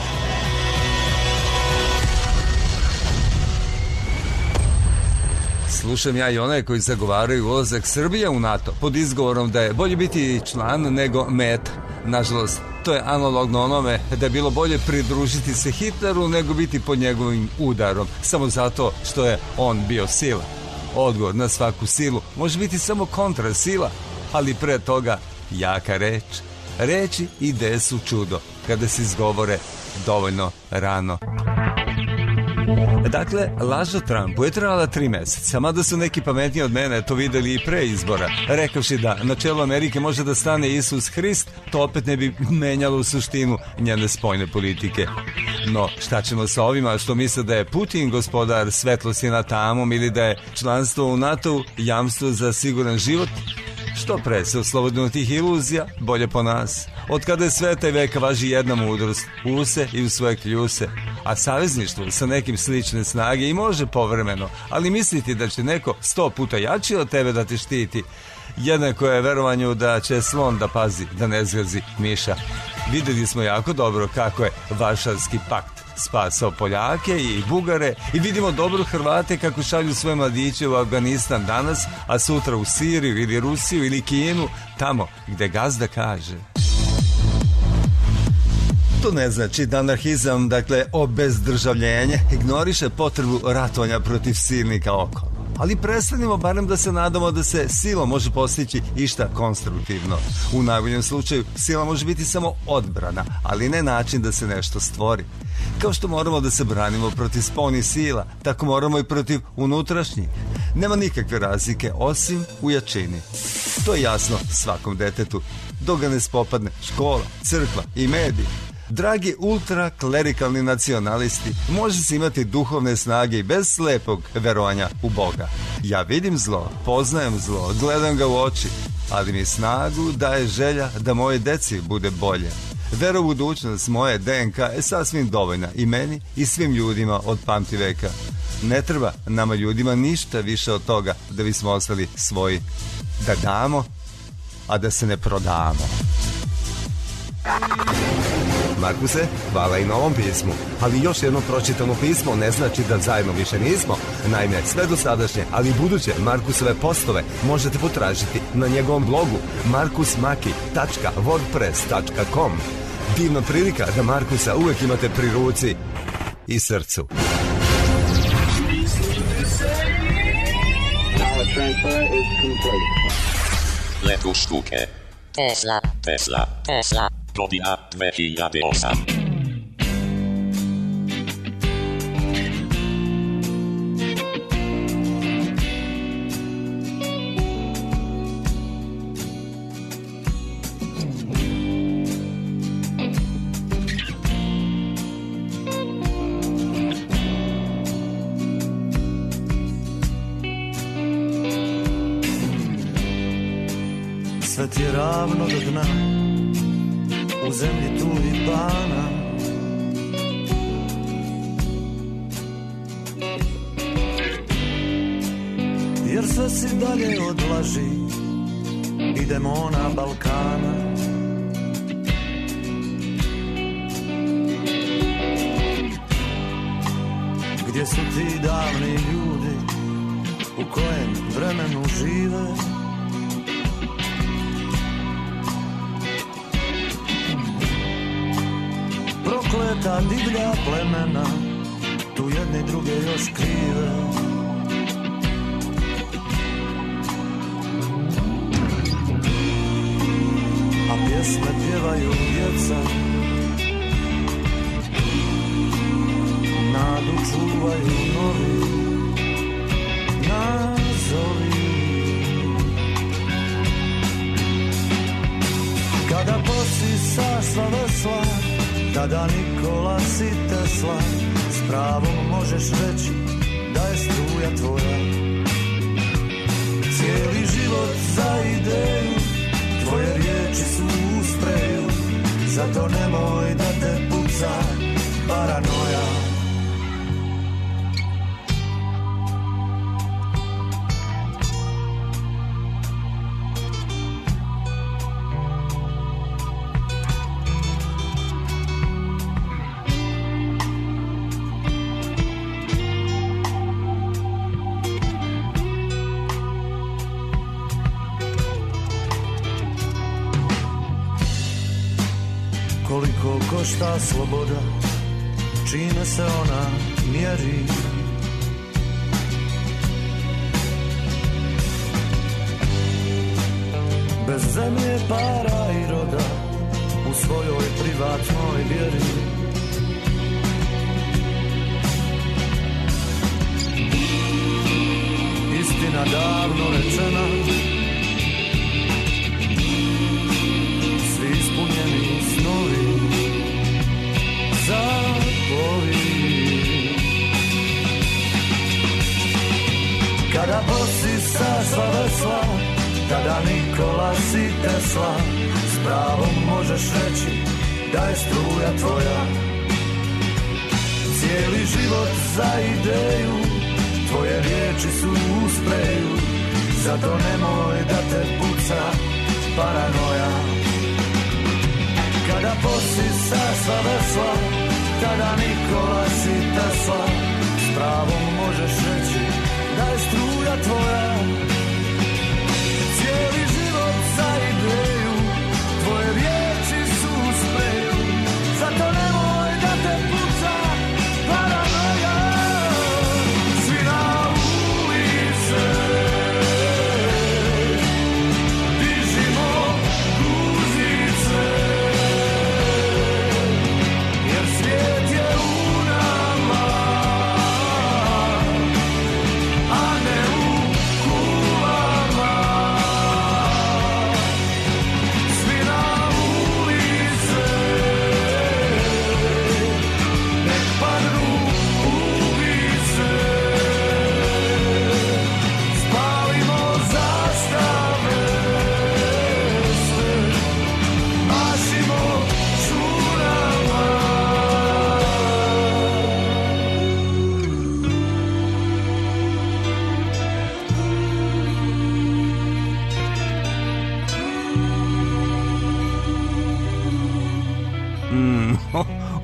Slušam ja i one koji zagovaraju ulazak Srbije u NATO pod izgovorom da je bolje biti član nego meta. Nažalost, to je analogno onome da je bilo bolje pridružiti se Hitleru nego biti pod njegovim udarom, samo zato što je on bio sila. Odgovor na svaku silu može biti samo kontrasila, ali pre toga jaka reč. Reči i ideje su čudo kada se izgovore dovoljno rano. Dakle, laž o Trumpu je trajala tri meseca, mada su neki pametniji od mene to videli i pre izbora. Rekavši da na čelu Amerike može da stane Isus Hrist, to opet ne bi menjalo u suštinu njene spoljne politike. No, šta ćemo sa ovima što misle da je Putin gospodar svetlosti nad tamom ili da je članstvo u NATO jamstvo za siguran život? Što pre se oslobodimo tih iluzija, bolje po nas. Od kada je sveta i veka važi jedna mudrost, u se i u svoje kljuse. A savezništvo sa nekim slične snage i može povremeno, ali misliti da će neko sto puta jači od tebe da te štiti, jednako je verovanju da će slon da pazi, da ne zgazi miša. Videli smo jako dobro kako je Varšavski pakt spasao Poljake i Bugare i vidimo dobro Hrvate kako šalju svoje mladiće u Afganistan danas, a sutra u Siriju ili Rusiju ili Kinu, tamo gde gazda kaže. To ne znači da anarhizam, dakle obezdržavljenje, ignoriše potrebu ratovanja protiv silnika okolo. Ali prestanimo barem da se nadamo da se silom može postići išta konstruktivno. U najboljem slučaju sila može biti samo odbrana, ali ne način da se nešto stvori. Kao što moramo da se branimo protiv spoljnih sila, tako moramo i protiv unutrašnjih. Nema nikakve razlike osim u jačini. To je jasno svakom detetu, dok ga ne spopadne škola, crkva i mediji. Dragi ultraklerikalni nacionalisti, može se imati duhovne snage i bez slepog verovanja u Boga. Ja vidim zlo, poznajem zlo, gledam ga u oči, ali mi snagu daje želja da moje deci bude bolje. Vera u budućnost moje D N K je sasvim dovoljna i meni i svim ljudima od pamti veka. Ne treba nama ljudima ništa više od toga da bismo ostali svoji. Da damo, a da se ne prodamo. Markuse, hvala i na ovom pismu, ali još jedno pročitano pismo ne znači da zajedno više nismo. Naime, sve dosadašnje, ali i buduće Markusove postove možete potražiti na njegovom blogu markus maki tačka wordpress tačka com. Divna prilika da Markusa uvek imate pri ruci i srcu. Letu štuke. Tesla. Tesla. Tesla. Godina dve hiljade osam. Sve ti je ravno do dna, u zemlji tulipana. Jer sve si dalje od laži i demona Balkana. Gdje su ti davni ljudi, u kojem vremenu žive? Prokleta divlja plemena, tu jedni druge još krive. A pjesme pjevaju djeca, nadu čuvaju novi nazovi. Kada posisa sva vesla, tada Nikolas i Tesla, s pravom možeš reći da je struja tvoja. Cijeli život za ideju, tvoje riječi su u spreju, zato nemoj da te puca paranoja. Košta sloboda, čime se ona mjeri? Bez zemlje, para i roda, u svojoj privatnoj vjeri. Istina davno rečena, svi ispunjeni snovi zabovi. Kada posisa sva vesla, tada Nikolas i Tesla, s pravom možeš reći da je struja tvoja. Cijeli život za ideju, tvoje riječi su u spreju, zato nemoj da te puca paranoja. Kada posisa sva vesla, tada Nikolas i Tesla, s pravom možeš reći da je struja tvoja. Cijeli život za ideju, tvoje riječi su u spreju, zato nemoj da te puca paranoja. Svi na ulici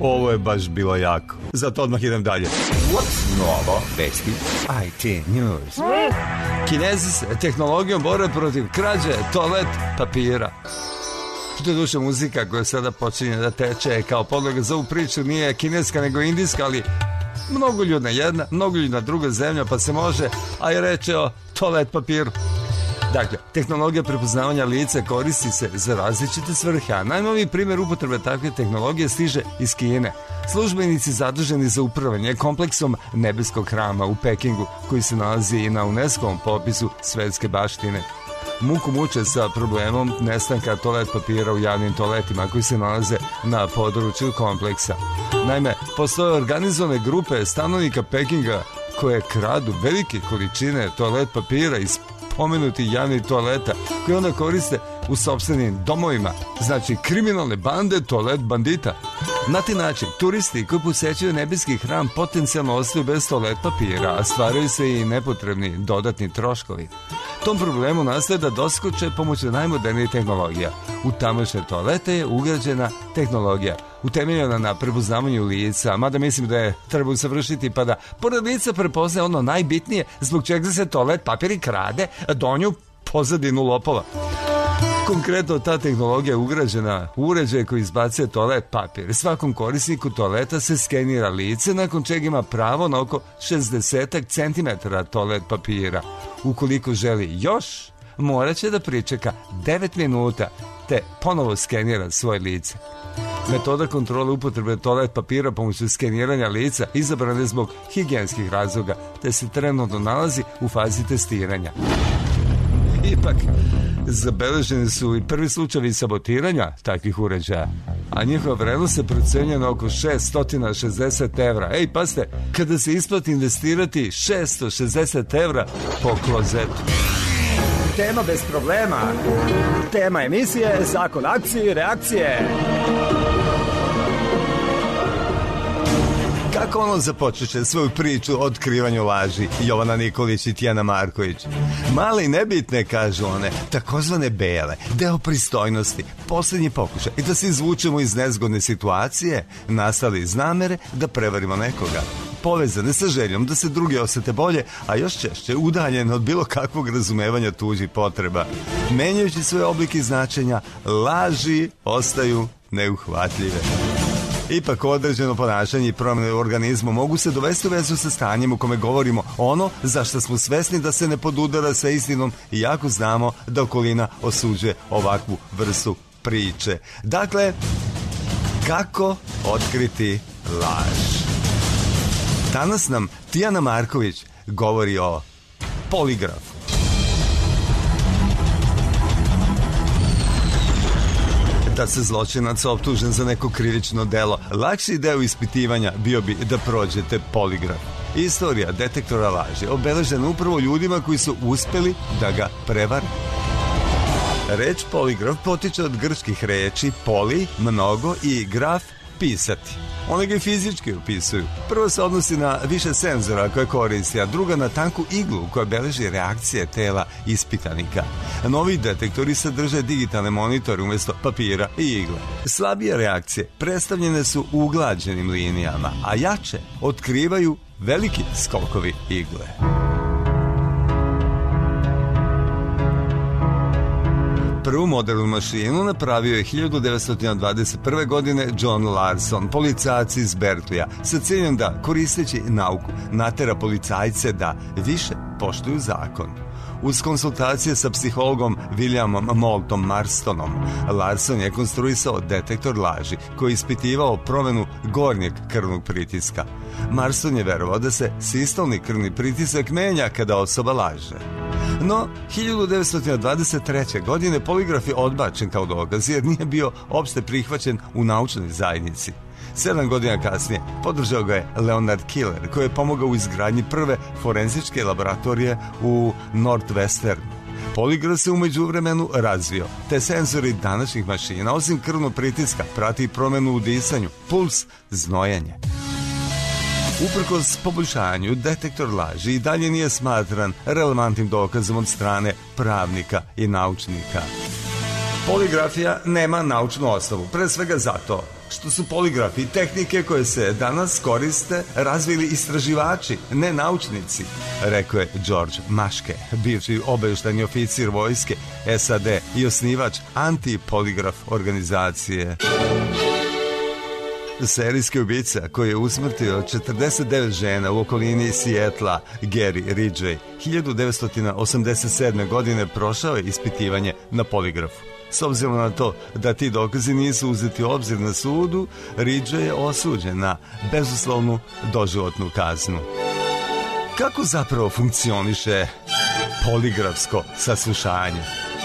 Ovo je baš bilo jako. Zato odmah idem dalje. What's novo? Vesti I T News. Kinezi se tehnologijom bore protiv krađe toalet papira. Što je duša muzika koja sada počinje da teče kao podloga za ovu priču nije kineska nego indijska, ali mnogoljudna jedna, mnogoljudna druga zemlja, pa se može, a je reč o toalet papiru. Dakle, tehnologija prepoznavanja lica koristi se za različite svrhe, a najnoviji primjer upotrebe takve tehnologije stiže iz Kine. Službenici zaduženi za upravljanje kompleksom nebeskog hrama u Pekingu, koji se nalazi i na UNESCO-vom popisu svetske baštine. Muku muče sa problemom nestanka toalet papira u javnim toaletima koji se nalaze na području kompleksa. Naime, postoje organizovane grupe stanovnika Pekinga koje kradu velike količine toalet papira iz pomenuti javnih toaleta koje onda koriste u sopstvenim domovima, znači kriminalne bande toalet bandita. Na taj način, turisti koji posećuju nebeski hram potencijalno ostaju bez toalet papira, a stvaraju se i nepotrebni dodatni troškovi. Tom problemu nastaje da doskoče pomoću najmodernijih tehnologija. U tamošnje toalete je ugrađena tehnologija utemeljena na prepoznavanju lica, mada mislim da je treba usavršiti pa da pored lica prepoznaje ono najbitnije zbog čega se toalet papir i krade, donju pozadinu lopova. Konkretno, ta tehnologija je ugrađena u uređaj koji izbacuje toalet papir. Svakom korisniku toaleta se skenira lice, nakon čega ima pravo na oko šezdeset centimetara toalet papira. Ukoliko želi još, morat će da pričeka devet minuta te ponovo skenira svoje lice. Metoda kontrole upotrebe toalet papira pomoću skeniranja lica izabrana je zbog higijenskih razloga, te se trenutno nalazi u fazi testiranja. Ipak, zabeleženi su i prvi slučajevi sabotiranja takvih uređaja, a njihova vrednost se procenjuje na oko šesto šezdeset evra. Ej, pazite, kada se isplati investirati šesto šezdeset evra po klozetu. Tema bez problema. Tema emisije, zakon akcije i reakcije. Kako ono započeće svoju priču o otkrivanju laži Jovana Nikolić i Tijana Marković? Male i nebitne, kažu one, takozvane bele, deo pristojnosti, posljednji pokušaj i da se izvučemo iz nezgodne situacije, nastali iz namere da prevarimo nekoga. Povezane sa željom da se drugi osete bolje, a još češće udaljene od bilo kakvog razumevanja tuđih potreba. Menjajući svoje oblike i značenja, laži ostaju neuhvatljive. Ipak određeno ponašanje i promjene u organizmu mogu se dovesti u vezu sa stanjem u kome govorimo ono za što smo svesni da se ne podudara sa istinom, iako znamo da okolina osuđuje ovakvu vrstu priče. Dakle, kako otkriti laž? Danas nam Tijana Marković govori o poligrafu. Da se zločinac optužen za neko krivično delo, lakši deo ispitivanja bio bi da prođete poligraf. Istorija detektora laži obeležena upravo ljudima koji su uspeli da ga prevare. Reč poligraf potiče od grčkih reči poli, mnogo i graf, pisati. One ga fizički opisuju. Prvo se odnosi na više senzora koje koristi, a druga na tanku iglu koja beleži reakcije tela ispitanika. Novi detektori sadrže digitalne monitore umjesto papira i igle. Slabije reakcije predstavljene su uglađenim linijama, a jače otkrivaju veliki skokovi igle. Prvu modernu mašinu napravio je hiljadu devetsto dvadeset prve. godine John Larson, policajac iz Berkleya, sa ciljem da, koristeći nauku, natera policajce da više poštuju zakon. Uz konsultacije sa psihologom Williamom Moulton Marstonom, Larson je konstruisao detektor laži koji je ispitivao promjenu gornjeg krvnog pritiska. Marston je verovao da se sistolni krvni pritisak menja kada osoba laže. No, hiljadu devetsto dvadeset treće. godine poligraf je odbačen kao dokaz jer nije bio opšte prihvaćen u naučnoj zajednici. Sedam godina kasnije podržao ga je Leonard Killer, koji je pomogao u izgradnji prve forenzičke laboratorije u Northwesternu. Poligraf se u međuvremenu razvio, te senzori današnjih mašina, osim krvnog pritiska, prati promjenu u disanju, puls, znojenje. Uprkos poboljšanju, detektor laži i dalje nije smatran relevantnim dokazom od strane pravnika i naučnika. Poligrafija nema naučnu osnovu, pre svega zato što su poligrafi tehnike koje se danas koriste razvili istraživači, ne naučnici, rekao je George Maške, bivši obavještajni oficir vojske S A D i osnivač antipoligraf organizacije. Serijski ubica koji je usmrtio četrdeset devet žena u okolini Sijetla, Gary Ridgway, hiljadu devetsto osamdeset sedme. godine prošao je ispitivanje na poligrafu. S obzirom na to da ti dokazi nisu uzeti u obzir na sudu, Ridgway je osuđen na bezuslovnu doživotnu kaznu. Kako zapravo funkcioniše poligrafsko saslušanje?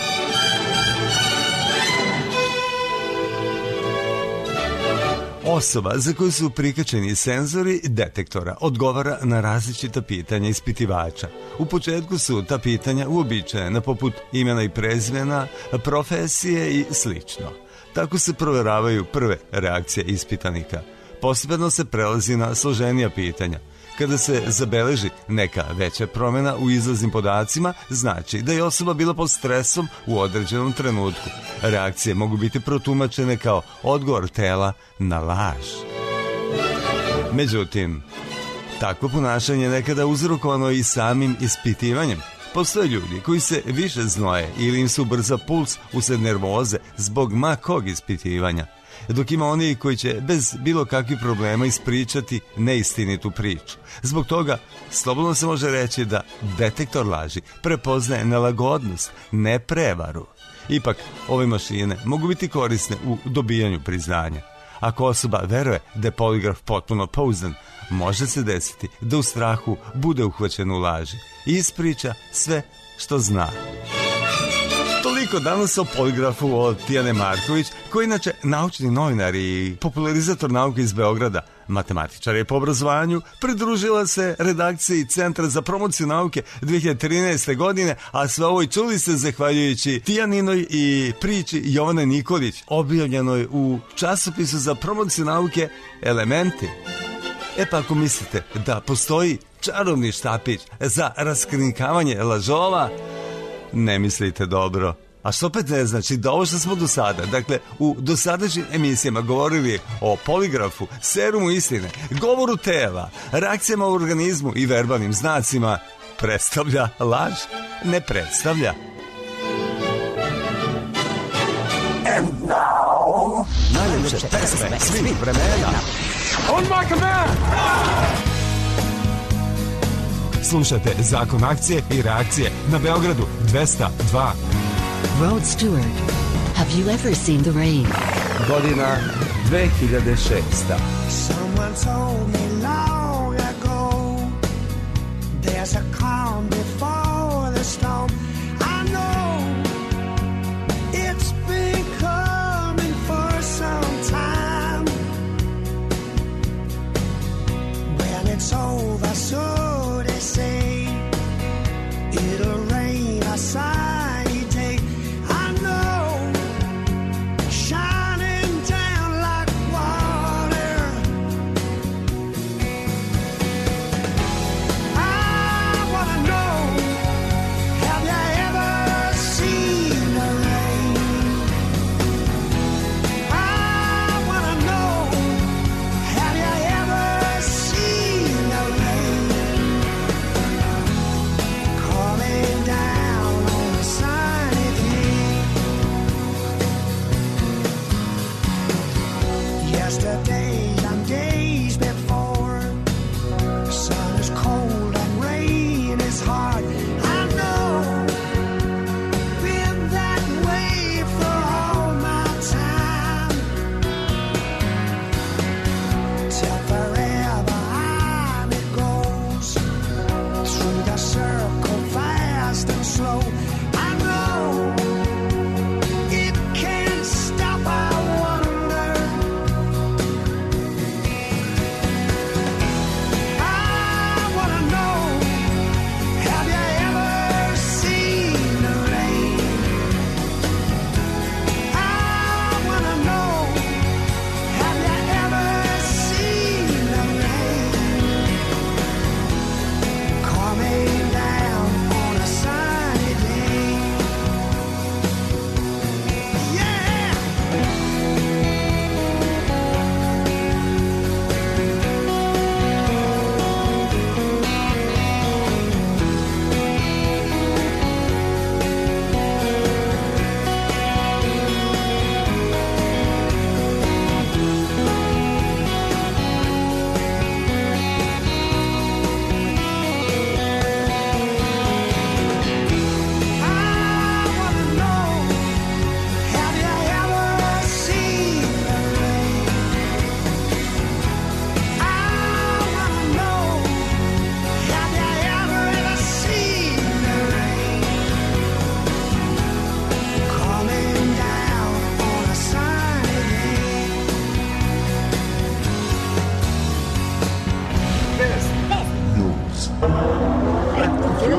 Osoba za koju su prikačeni senzori detektora odgovara na različita pitanja ispitivača. U početku su ta pitanja uobičajena poput imena i prezimena, profesije i slično. Tako se proveravaju prve reakcije ispitanika. Postepeno se prelazi na složenija pitanja. Kada se zabeleži neka veća promjena u izlaznim podacima, znači da je osoba bila pod stresom u određenom trenutku. Reakcije mogu biti protumačene kao odgovor tela na laž. Međutim, takvo ponašanje nekada uzrokovano i samim ispitivanjem. Postoje ljudi koji se više znoje ili im se ubrza puls usled nervoze zbog ma kog ispitivanja, dok ima oni koji će bez bilo kakvih problema ispričati neistinitu priču. Zbog toga slobodno se može reći da detektor laži prepoznaje nelagodnost, ne prevaru. Ipak, ove mašine mogu biti korisne u dobijanju priznanja. Ako osoba veruje da je poligraf potpuno pouzdan, može se desiti da u strahu bude uhvaćen u laži i ispriča sve što zna. Toliko danas o poligrafu od Tijane Marković, koji je inače naučni novinar i popularizator nauke iz Beograda, matematičar je po obrazovanju, pridružila se redakciji Centra za promociju nauke dve hiljade trinaeste. godine, a sve ovo i čuli ste zahvaljujući Tijaninoj i priči Jovane Nikolić, objavljenoj u časopisu za promociju nauke Elementi. E pa ako mislite da postoji čarobni štapić za raskrinkavanje lažova, ne mislite dobro. A što opet ne znači da ovo što smo do sada, dakle u dosadašnjim emisijama govorili o poligrafu, serumu istine, govoru tela, reakcijama u organizmu i verbalnim znacima, predstavlja laž? Ne predstavlja. And now, najljepše pesme svih vremena. On my command! Slušajte Zakon akcije i reakcije na Beogradu dvesta dva. Rod Stewart, have you ever seen the rain? Godina dve hiljade šesta. Someone told me long ago there's a calm before the storm. I know it's been coming for some time. When it's over, so they say, it'll rain a sunny day. I know, shining down like water.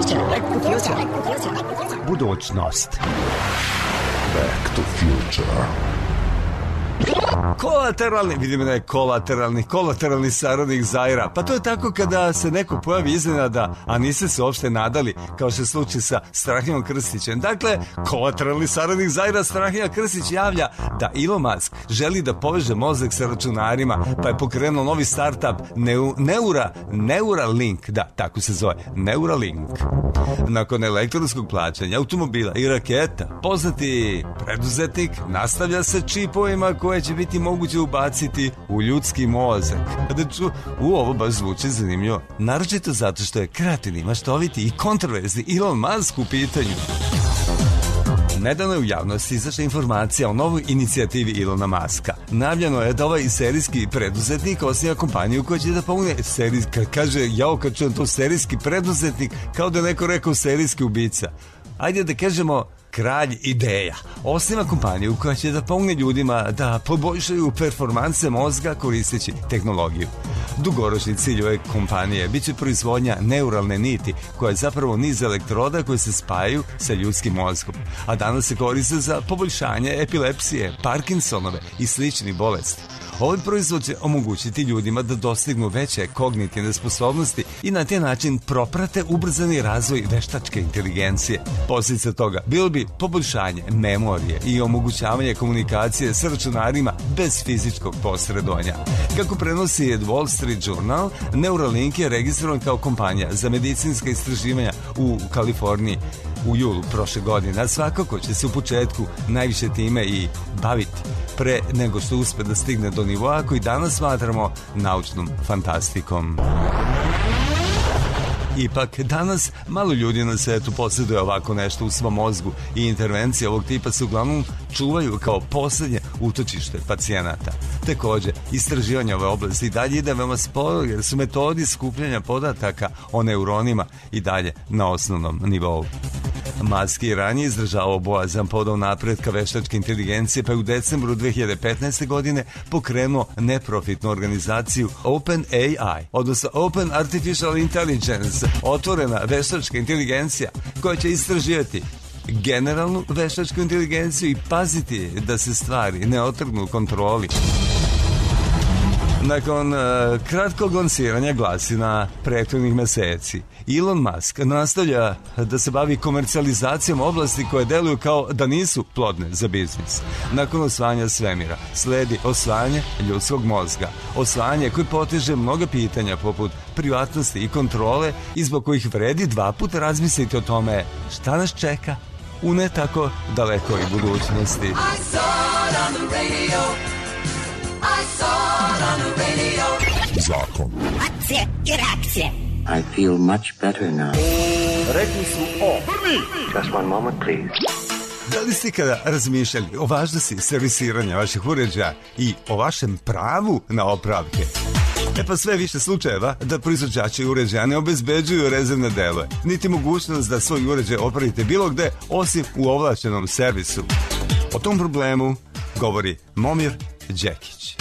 Budućnost. Back to future. Kolateralni, vidimo da je kolateralni, kolateralni saradnik Zaira. Pa to je tako kada se neko pojavi iznenada, a niste se uopšte nadali, kao što je slučaj sa Strahinjom Krstićem. Dakle, kolateralni saradnik Zaira Strahinja Krstić javlja da Elon Musk želi da poveže mozak sa računarima, pa je pokrenuo novi startup Neu, Neura, Neuralink, da, tako se zove, Neuralink. Nakon elektronskog plaćanja, automobila i raketa, poznati preduzetnik nastavlja sa čipovima koje će biti moguće ubaciti u ljudski mozak. Da ču, u ovo baš zvuči zanimljivo. Naročito zato što je kreativni, maštoviti i kontroverzni Elon Musk u pitanju. Nedavno je u javnosti izašla informacija o novoj inicijativi Elona Muska. Najavljeno je da ovaj serijski preduzetnik osniva kompaniju koja će da pomogne serijski, kad kaže, jao kad čujem to serijski preduzetnik, kao da je neko rekao serijski ubica. Ajde da kažemo kralj ideja. Osniva kompaniju koja će da pomogne ljudima da poboljšaju performanse mozga koristeći tehnologiju. Dugoročni cilj ove kompanije biće proizvodnja neuralne niti, koja je zapravo niz elektroda koje se spajaju sa ljudskim mozgom, a danas se koriste za poboljšanje epilepsije, Parkinsonove i sličnih bolesti. Ovaj proizvod će omogućiti ljudima da dostignu veće kognitivne sposobnosti i na taj način proprate ubrzani razvoj veštačke inteligencije. Posljedica toga bilo bi poboljšanje memorije i omogućavanje komunikacije sa računarima bez fizičkog posredovanja. Kako prenosi Wall Street Journal, Neuralink je registrovan kao kompanija za medicinska istraživanja u Kaliforniji u julu prošle godine, a svakako će se u početku najviše time i baviti pre nego što uspe da stigne do nivoa koji danas smatramo naučnom fantastikom. Ipak, danas malo ljudi na svetu posjeduje ovako nešto u svom mozgu i intervencije ovog tipa se uglavnom čuvaju kao poslednje utočište pacijenata. Takođe, istraživanje ove oblasti i dalje ide veoma sporo jer su metodi skupljanja podataka o neuronima i dalje na osnovnom nivou. Musk je ranije izražavao bojazan podao napretka veštačke inteligencije, pa je u decembru dve hiljade petnaeste. godine pokrenuo neprofitnu organizaciju OpenAI, odnosno Open Artificial Intelligence, otvorena veštačka inteligencija koja će istraživati generalnu veštačku inteligenciju i paziti da se stvari ne otrgnu kontroli. Nakon uh, kratkog lansiranja glasina prethodnih meseci, Elon Musk nastavlja da se bavi komercijalizacijom oblasti koje deluju kao da nisu plodne za biznis. Nakon osvajanja svemira sledi osvajanje ljudskog mozga, osvajanje koje poteže mnoga pitanja poput privatnosti i kontrole i zbog kojih vredi dva puta razmisliti o tome šta nas čeka u ne tako dalekoj budućnosti. I saw it on the radio. I saw it on the radio. Zakon. Akcije i reakcije. I feel much better now. Rekli su o. Just one moment, please. Da li ste kada razmišljali o važnosti servisiranja vaših uređaja i o vašem pravu na opravke? E pa sve više slučajeva da proizvođači uređaja ne obezbeđuju rezervne delove, niti mogućnost da svoj uređaj opravite bilo gde osim u ovlašćenom servisu. O tom problemu govori Momir Đekić.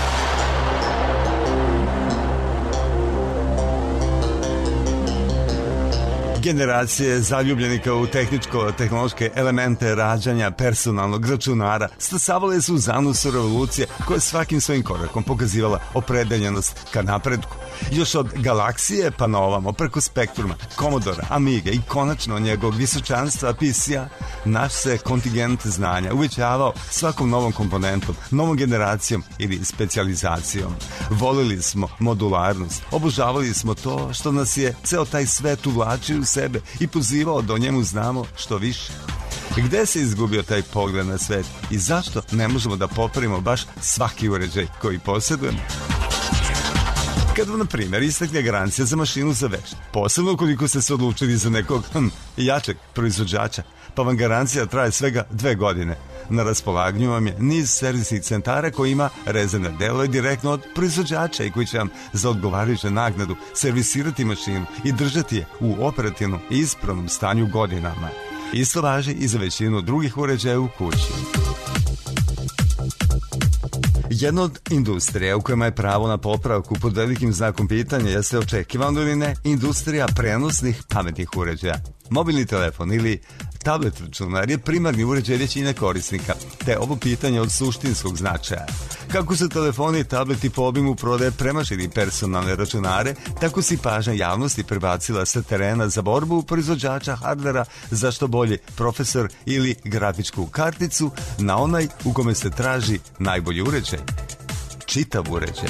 Generacije zaljubljenika u tehničko-tehnološke elemente rađanja personalnog računara stasavale su u zanosu revolucije koja je svakim svojim korakom pokazivala opredeljenost ka napredku. Još od Galaksije pa na ovamo, preko Spektruma, Commodora, Amiga i konačno njegovog visočanstva P C-a, naš se kontingent znanja uvećavao svakom novom komponentom, novom generacijom ili specijalizacijom. Volili smo modularnost, obožavali smo to što nas je ceo taj svet uvlačio u sebe i pozivao da o njemu znamo što više. Gde se izgubio taj pogled na svet i zašto ne možemo da popravimo baš svaki uređaj koji posjedujemo? Kad vam, na primjer, istekne garancija za mašinu za veš, posebno koliko ste se odlučili za nekog hm, jačeg proizvođača, pa vam garancija traje svega dve godine. Na raspolaganju vam je niz servisnih centara koji ima rezervne delove direktno od proizvođača i koji će vam za odgovarajuću naknadu servisirati mašinu i držati je u operativnom i ispravnom stanju godinama. Isto važi i za većinu drugih uređaja u kući. Jedna od industrija u kojima je pravo na popravku pod velikim znakom pitanja jeste očekivano ili ne industrija prenosnih pametnih uređaja. Mobilni telefon ili tablet računar je primarni uređaj većine korisnika, te ovo pitanje od suštinskog značaja. Kako su telefoni i tableti po obimu prodaje premašili personalne računare, tako se i pažnja javnosti prebacila sa terena za borbu proizvođača hardvera za što bolji profesor ili grafičku karticu na onaj u kome se traži najbolji uređaj, čitav uređaj.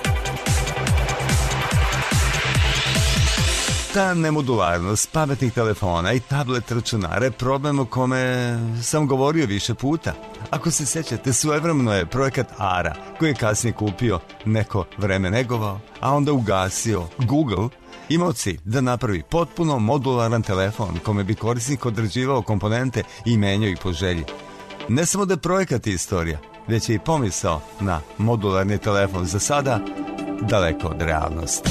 Ta nemodularnost pametnih telefona i tablet računara je problem o kome sam govorio više puta. Ako se sjećate, svojevremeno je projekat Ara, koji je kasnije kupio neko vreme negovao, a onda ugasio Google, imao cilj da napravi potpuno modularan telefon kome bi korisnik određivao komponente i menjao ih po želji. Ne samo da je projekat istorija, već je i pomisao na modularni telefon za sada daleko od realnosti.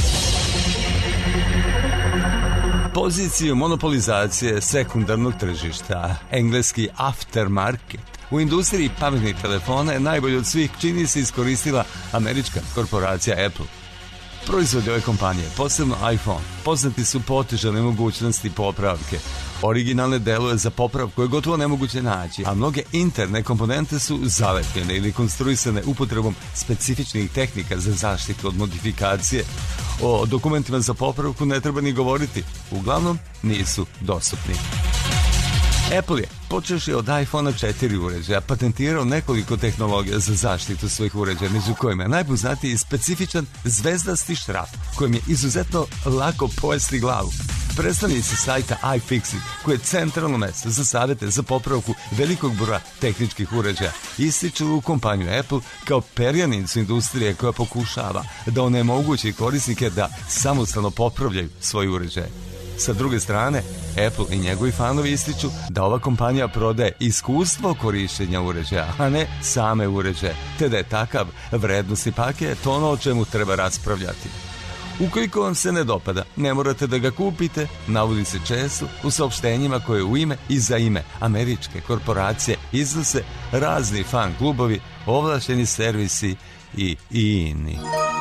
Poziciju monopolizacije sekundarnog tržišta, engleski aftermarket, u industriji pametnih telefona je najbolje od svih čini se iskoristila američka korporacija Apple. Proizvodi ove kompanije, posebno iPhone, poznati su po otežanoj mogućnosti popravke. Originalne delove za popravku je gotovo nemoguće naći, a mnoge interne komponente su zalepljene ili konstruisane upotrebom specifičnih tehnika za zaštitu od modifikacije. O dokumentima za popravku ne treba ni govoriti, uglavnom nisu dostupni. Apple je, počevši od iPhone četiri uređaja, patentirao nekoliko tehnologija za zaštitu svojih uređaja, među kojima je najpoznatiji specifičan zvezdasti šraf, kojim je izuzetno lako pojesti glavu. Predstavnici sajta iFixit, koji je centralno mesto za savjete za popravku velikog broja tehničkih uređaja, ističu u kompaniju Apple kao perjanicu industrije koja pokušava da onemogući korisnike da samostalno popravljaju svoj uređaj. Sa druge strane, Apple i njegovi fanovi ističu da ova kompanija prodaje iskustvo korištenja uređaja, a ne same uređaje, te da je takav vrednosni paket ono o čemu treba raspravljati. Ukoliko vam se ne dopada, ne morate da ga kupite, navodi se često u saopštenjima koje u ime i za ime američke korporacije iznose razni fan klubovi, ovlašćeni servisi i ini.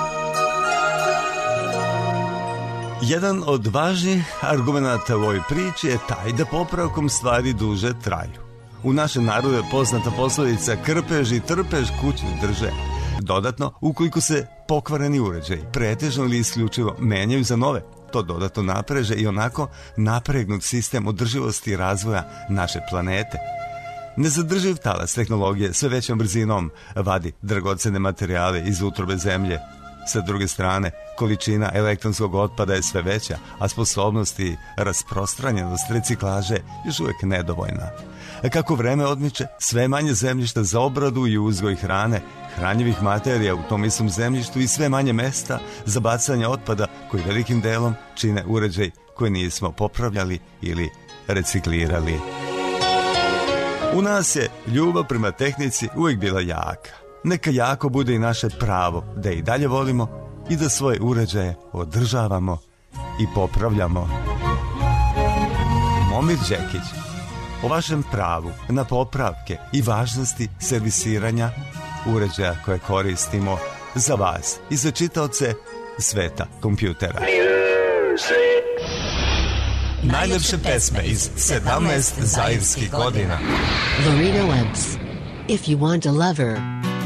Jedan od važnih argumenata u ovoj priči je taj da popravkom stvari duže traju. U našem narodu je poznata poslovica krpež i trpež kuću drže. Dodatno, ukoliko se pokvareni uređaj pretežno ili isključivo menjaju za nove, to dodatno napreže i onako napregnut sistem održivosti i razvoja naše planete. Nezadrživ talas tehnologije sve većom brzinom vadi dragocene materijale iz utrobe zemlje. Sa druge strane, količina elektronskog otpada je sve veća, a sposobnost i rasprostranjenost reciklaže još uvijek nedovoljna. Kako vreme odmiče, sve manje zemljišta za obradu i uzgoj hrane, hranjivih materija u tom istom zemljištu i sve manje mesta za bacanje otpada koji velikim delom čine uređaj koji nismo popravljali ili reciklirali. U nas je ljubav prema tehnici uvijek bila jaka. Neka jako bude i naše pravo da i dalje volimo i da svoje uređaje održavamo i popravljamo. Momir Đekić, o vašem pravu na popravke i važnosti servisiranja uređaja koje koristimo za vas i za čitaoce sveta kompjutera. Najlepše pesme iz sedamnaest zairskih godina. Lorena Webbs, If You Want a Lover.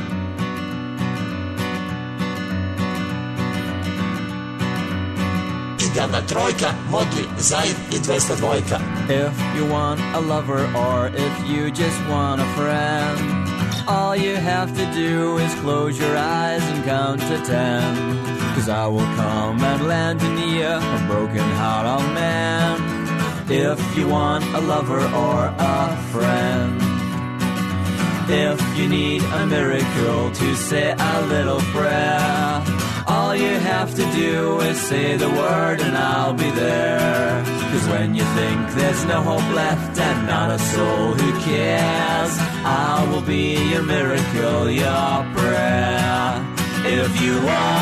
Idealna trojka, Motley, Zair i dvesta dvojka. If you want a lover or if you just want a friend, all you have to do is close your eyes and count to ten. Cause I will come and land in the ear a broken heart of man. If you want a lover or a friend, if you need a miracle to say a little prayer, all you have to do is say the word and I'll be there. Cause when you think there's no hope left and not a soul who cares, I will be your miracle, your prayer. If you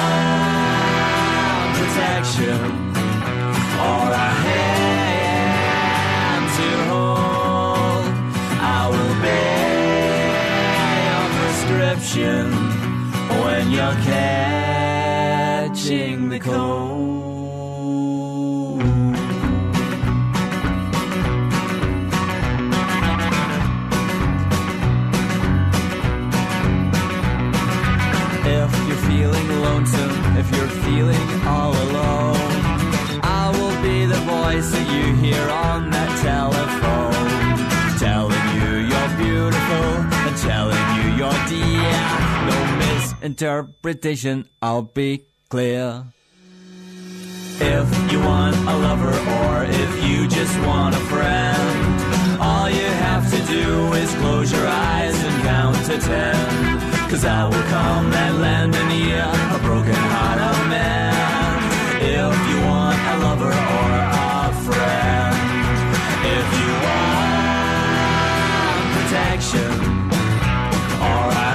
want protection or a hand to hold, I will be your prescription. when you're catching the cold. If you're feeling lonesome, if you're feeling all alone, I will be the voice that you hear on that telephone, telling you you're beautiful and telling you you're dear. No misinterpretation, I'll be clear. If you want a lover or if you just want a friend, all you have to do is close your eyes and count to ten. Cause I will come and lend an ear, a broken heart of man. If you want a lover or a friend, if you want protection or a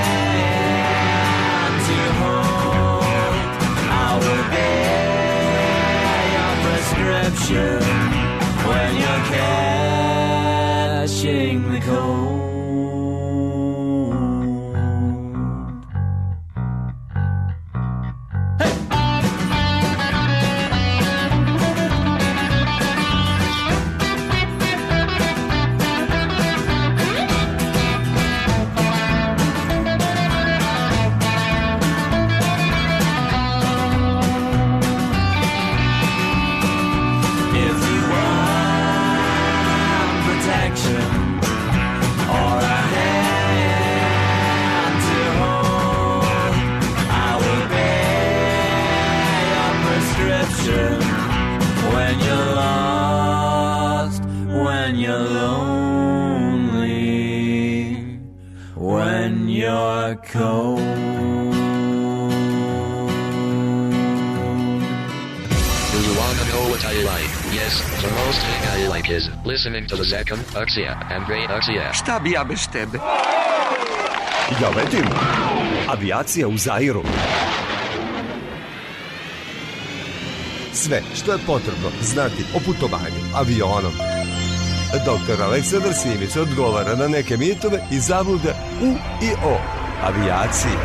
hand to hold, I will be your prescription when you're catching the cold. When you're lost, when you're lonely, when you're cold. Do you want to know what I like? Yes, the most thing I like is listening to the Zakon Aksija and Ray Aksija. Šta bi ja bez tebe? Ja letim. Avijacija u Zairu. Sve što je potrebno znati o putovanju avionom. Doktor Aleksandar Simić odgovara na neke mitove i zablude u i o avijaciji.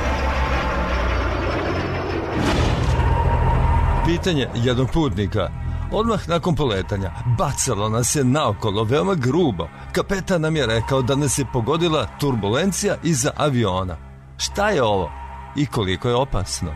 Pitanje jednog putnika. Odmah nakon poletanja bacalo nas je naokolo veoma grubo. Kapetan nam je rekao da nas je pogodila turbulencija iza aviona. Šta je ovo i koliko je opasno?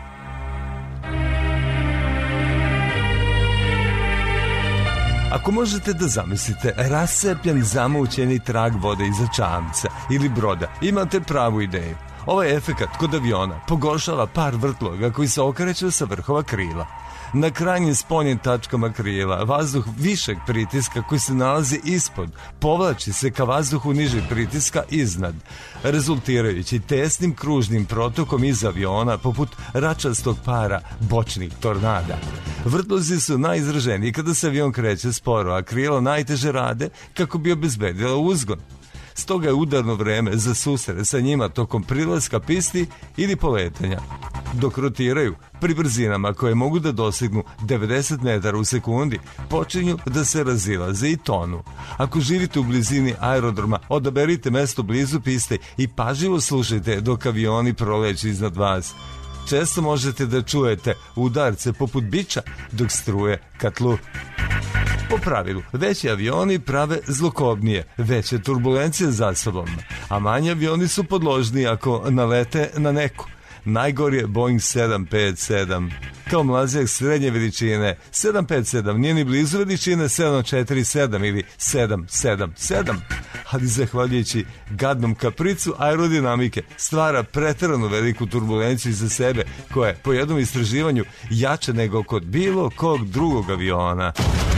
Ako možete da zamislite rascepljen, zamućeni trag vode iza čamca ili broda, imate pravu ideju. Ovaj efekat kod aviona pogoršava par vrtloga koji se okreću sa vrhova krila. Na krajnjim spoljnim tačkama krila vazduh višeg pritiska koji se nalazi ispod povlači se ka vazduhu nižeg pritiska iznad, rezultirajući tesnim kružnim protokom iz aviona poput račastog para bočnih tornada. Vrtlozi su najizraženiji kada se avion kreće sporo, a krila najteže rade kako bi obezbedila uzgon. Stoga je udarno vreme za susret sa njima tokom prilaska pisti ili poletanja. Dok rotiraju pri brzinama koje mogu da dosegnu devedeset metara u sekundi, počinju da se razilaze i tonu. Ako živite u blizini aerodroma, odaberite mesto blizu piste i pažljivo slušajte dok avioni proleću iznad vas. Često možete da čujete udarce poput biča dok struje ka tlu. Po pravilu, veći avioni prave zlokobnije, veće turbulencije za sobom, a manji avioni su podložni ako nalete na neku. Najgori je Boeing sedam pet sedam. Kao mlazijak srednje veličine, sedam pet sedam nije ni blizu veličine sedam četiri sedam ili sedam sedam sedam, ali zahvaljujući gadnom kapricu aerodinamike stvara preterano veliku turbulenciju za sebe, koja je po jednom istraživanju jača nego kod bilo kog drugog aviona.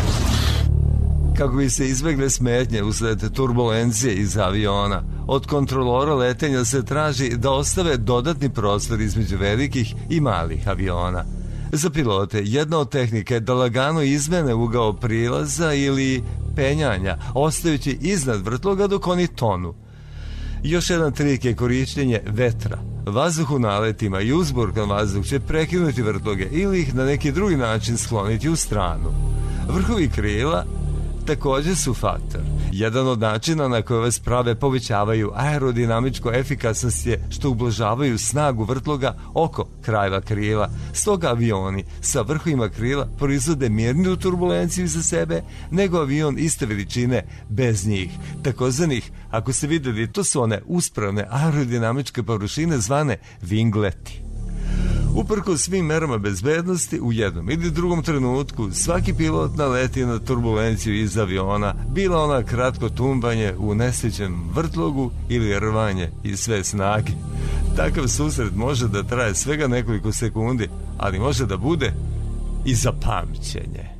Kako bi se izbegle smetnje usled turbulencije iz aviona, od kontrolora letenja se traži da ostave dodatni prostor između velikih i malih aviona. Za pilote jedna od tehnike je da lagano izmene ugao prilaza ili penjanja, ostajući iznad vrtloga dok oni tonu. Još jedan trik je korištenje vetra. Vazduh u naletima i uzburkan vazduh će prekinuti vrtloge ili ih na neki drugi način skloniti u stranu. Vrhovi krila takođe su faktor. Jedan od načina na koje ove sprave povećavaju aerodinamičku efikasnost je što ublažavaju snagu vrtloga oko krajeva krila. Stoga avioni sa vrhovima krila proizvode mirniju turbulenciju za sebe nego avion iste veličine bez njih. Takozvanih, ako ste videli, to su one uspravne aerodinamičke površine zvane vingleti. Uprko svim merama bezbednosti, u jednom ili drugom trenutku svaki pilot naleti na turbulenciju iz aviona, bila ona kratko tumbanje u nesrećenom vrtlogu ili rvanje iz sve snage. Takav susret može da traje svega nekoliko sekundi, ali može da bude i za pamćenje.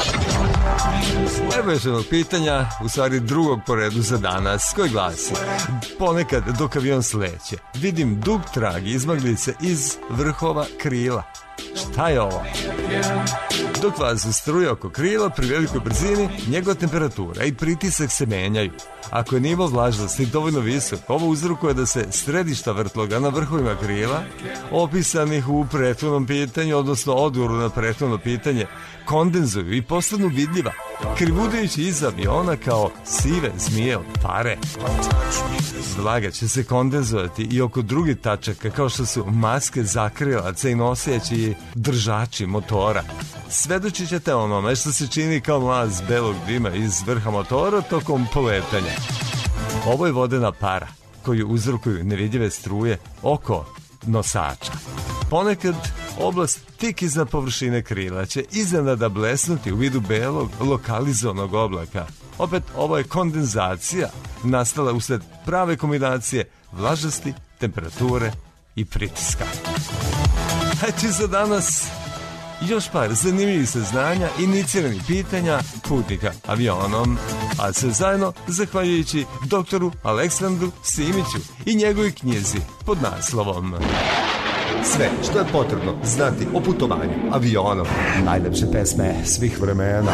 Evo još jednog pitanja, u stvari drugog po redu za danas, koji glasi: ponekad dok avion sleće, vidim dug trag izmaglice iz vrhova krila. Šta je ovo? Dok vas struje oko krila pri velikoj brzini, njegova temperatura i pritisak se menjaju. Ako je nivo vlažnosti dovoljno visok, ovo uzrokuje da se središta vrtloga na vrhovima krila, opisanih u prethodnom pitanju, odnosno odgovoru na prethodno pitanje, kondenzuju i postanu vidljiva, krivudajući iz aviona kao sive zmije od pare. Vlaga će se kondenzovati i oko drugih tačaka, kao što su maske zakrilaca i noseći držači motora. Svedočit ćete onome što se čini kao mlaz belog dima iz vrha motora tokom poletanja. Ovo je vodena para koju uzrokuju nevidljive struje oko nosača. Ponekad oblast tik iznad površine krila će iznenada blesnuti u vidu belog lokalizovanog oblaka. Opet, ovo je kondenzacija nastala usled prave kombinacije vlažnosti, temperature i pritiska. Eto za danas još par zanimljivih saznanja, iniciranih pitanja putnika avionom, a sve zajedno zahvaljujući doktoru Aleksandru Simiću i njegovoj knjizi pod naslovom Sve što je potrebno znati o putovanju avionom. Najlepše pesme svih vremena.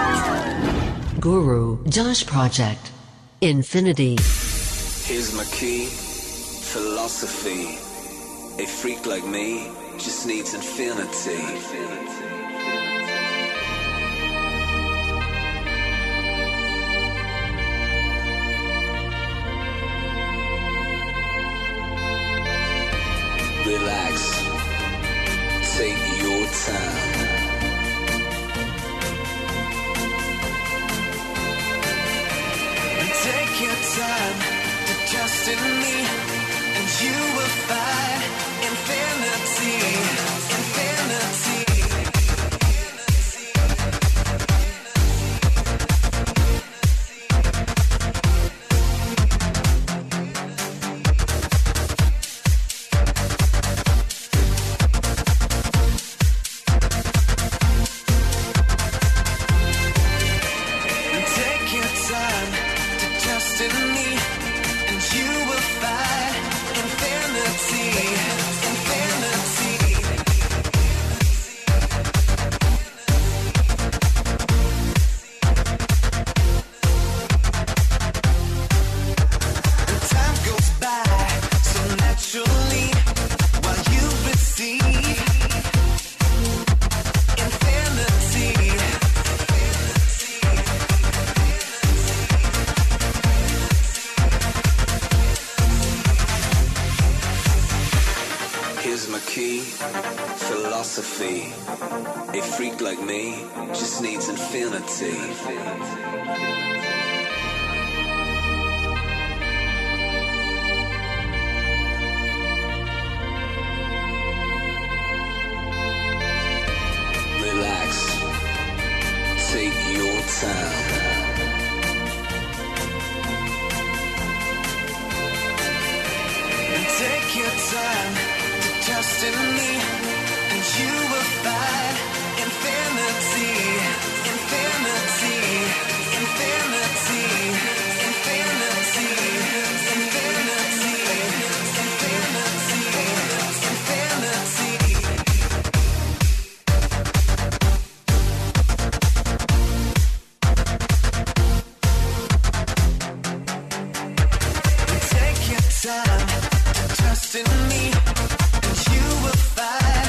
Guru Josh Project. Infinity. Here's my key, philosophy. A freak like me just needs infinity. Relax, take your time. Take your time to trust in me, and you will find infinity, infinity. A freak like me just needs infinity. Relax, take your time. And take your time to trust in me. You will find infinity, infinity, infinity, infinity, infinity, infinity, infinity. Take your time to trust in me, and you will find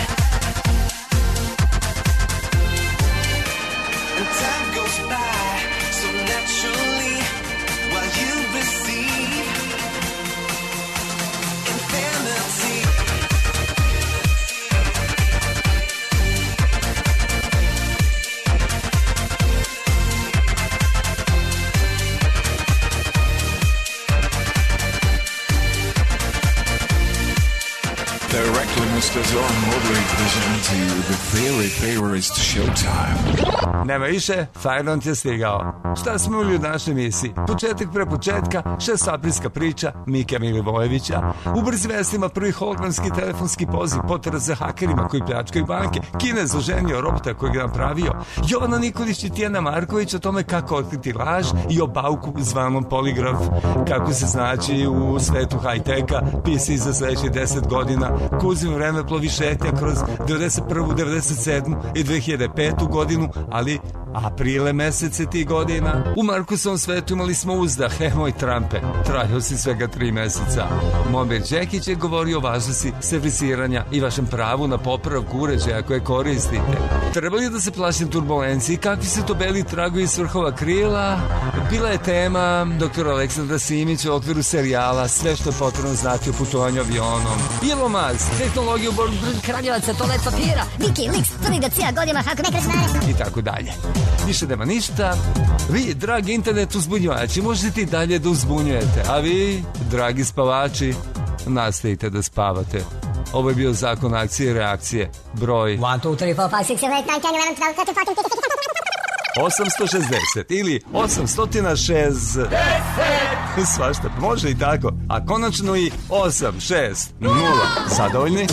John Mobley presenting you the very favorite Showtime. Nema više, Fajront je stigao. Šta smo imali u našoj emisiji? Početak pre početka, šestaprilska priča Mike Milivojevića, u brzim vestima prvi hologramski telefonski poziv, potraga za hakerima koji pljačkaju banke, Kinez oženio robota koji ga napravio, Jovana Nikolić i Tijana Marković o tome kako otkriti laž i o bauku zvanom poligraf, kako se znači u svetu high-teka, P C za sledećih deset godina, kuzim vreme plovi šetnja kroz devedeset prvu, devedeset sedmu i dve hiljade petu godinu, ali aprile mesece tih godina. U Markusovom svetu imali smo uzdah, he moj Trumpe, trajao si svega tri meseca. Momir Đekić je govorio o važnosti servisiranja i vašem pravu na popravku uređaja koje koristite. Treba li da se plašim turbulenciji? Kakvi su to beli tragovi s vrhova krila? Bila je tema doktora Aleksandra Simića u okviru serijala Sve što je potrebno znati o putovanju avionom. Elon Musk, tehnologiju borbu Kraljevaca, toalet papira, Wikileaks, tvrdi da cijela godina ako ne kreće nare. I tako dalje. Više nema ništa. Vi, dragi internet uzbunjivači, možete i dalje da uzbunjujete, a vi, dragi spavači, nastavite da spavate. Ovo je bio zakon akcije i reakcije. Broj jedan, dva, tri, četiri, pet, šest, sedam, osam, devet, deset, osamsto šezdeset ili osamsto šezdeset. Svašta, može i tako. A konačno i osam šest nula. Zadovoljni?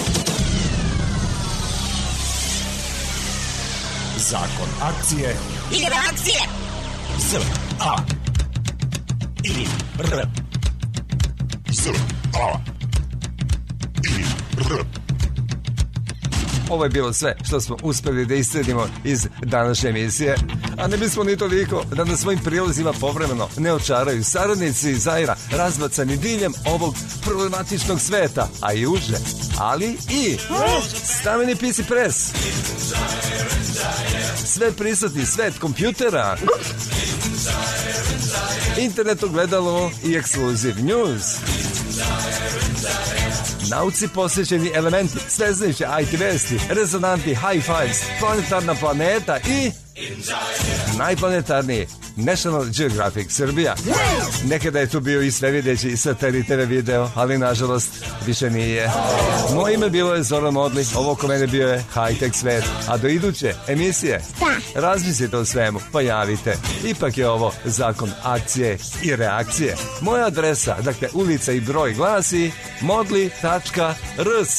Zakon akcije i reakcije. Z, A, I, R. Z, A, I, R. Ovo je bilo sve što smo uspeli da iscedimo iz današnje emisije, a ne bismo ni toliko da na svojim prilazima povremeno ne očaraju saradnici Zaira razbacani diljem ovog problematičnog sveta, a i uže, ali i stameni P C Press, sve prisutni svet kompjutera, internet ogledalo i Exclusive News, nauci posvećeni elementi, sveznajuće I T vesti, rezonanti high fives, planetarna planeta i najplanetarniji National Geographic Srbija. Nekada je tu bio i svevideći satelit T V video, ali nažalost više nije. Moje ime bilo je Zoran Modli, ovo ko mene bio je high-tech svet, a do iduće emisije razmislite o svemu, pa javite. Ipak je ovo zakon akcije i reakcije. Moja adresa, dakle ulica i broj glasi modli tačka r s.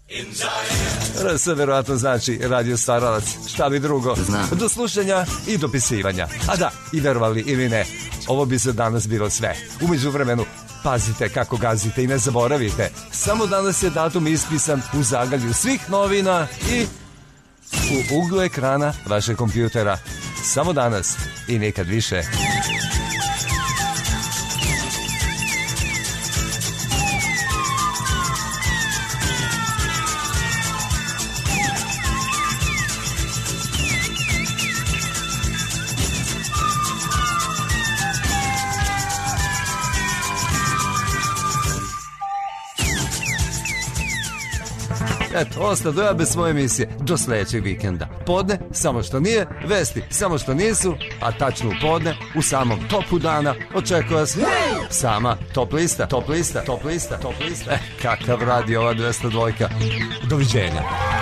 R S verovatno znači radio staralac, šta bi drugo. Znam. Do slušanja i dopisivanja. A da, i verovali ili ne, ovo bi se danas bilo sve. Umeđu vremenu, pazite kako gazite i ne zaboravite. Samo danas je datum ispisan u zagalju svih novina i u uglu ekrana vašeg kompjutera. Samo danas i nikad više. Eto, ostao doja bez svoje emisije do sledećeg vikenda. Podne, samo što nije, vesti, samo što nisu, a tačno u podne, u samom topu dana, očekuje vas sama top lista, top lista, top lista, top lista. Eh, kakav radi ova dvesta dva. Doviđenja.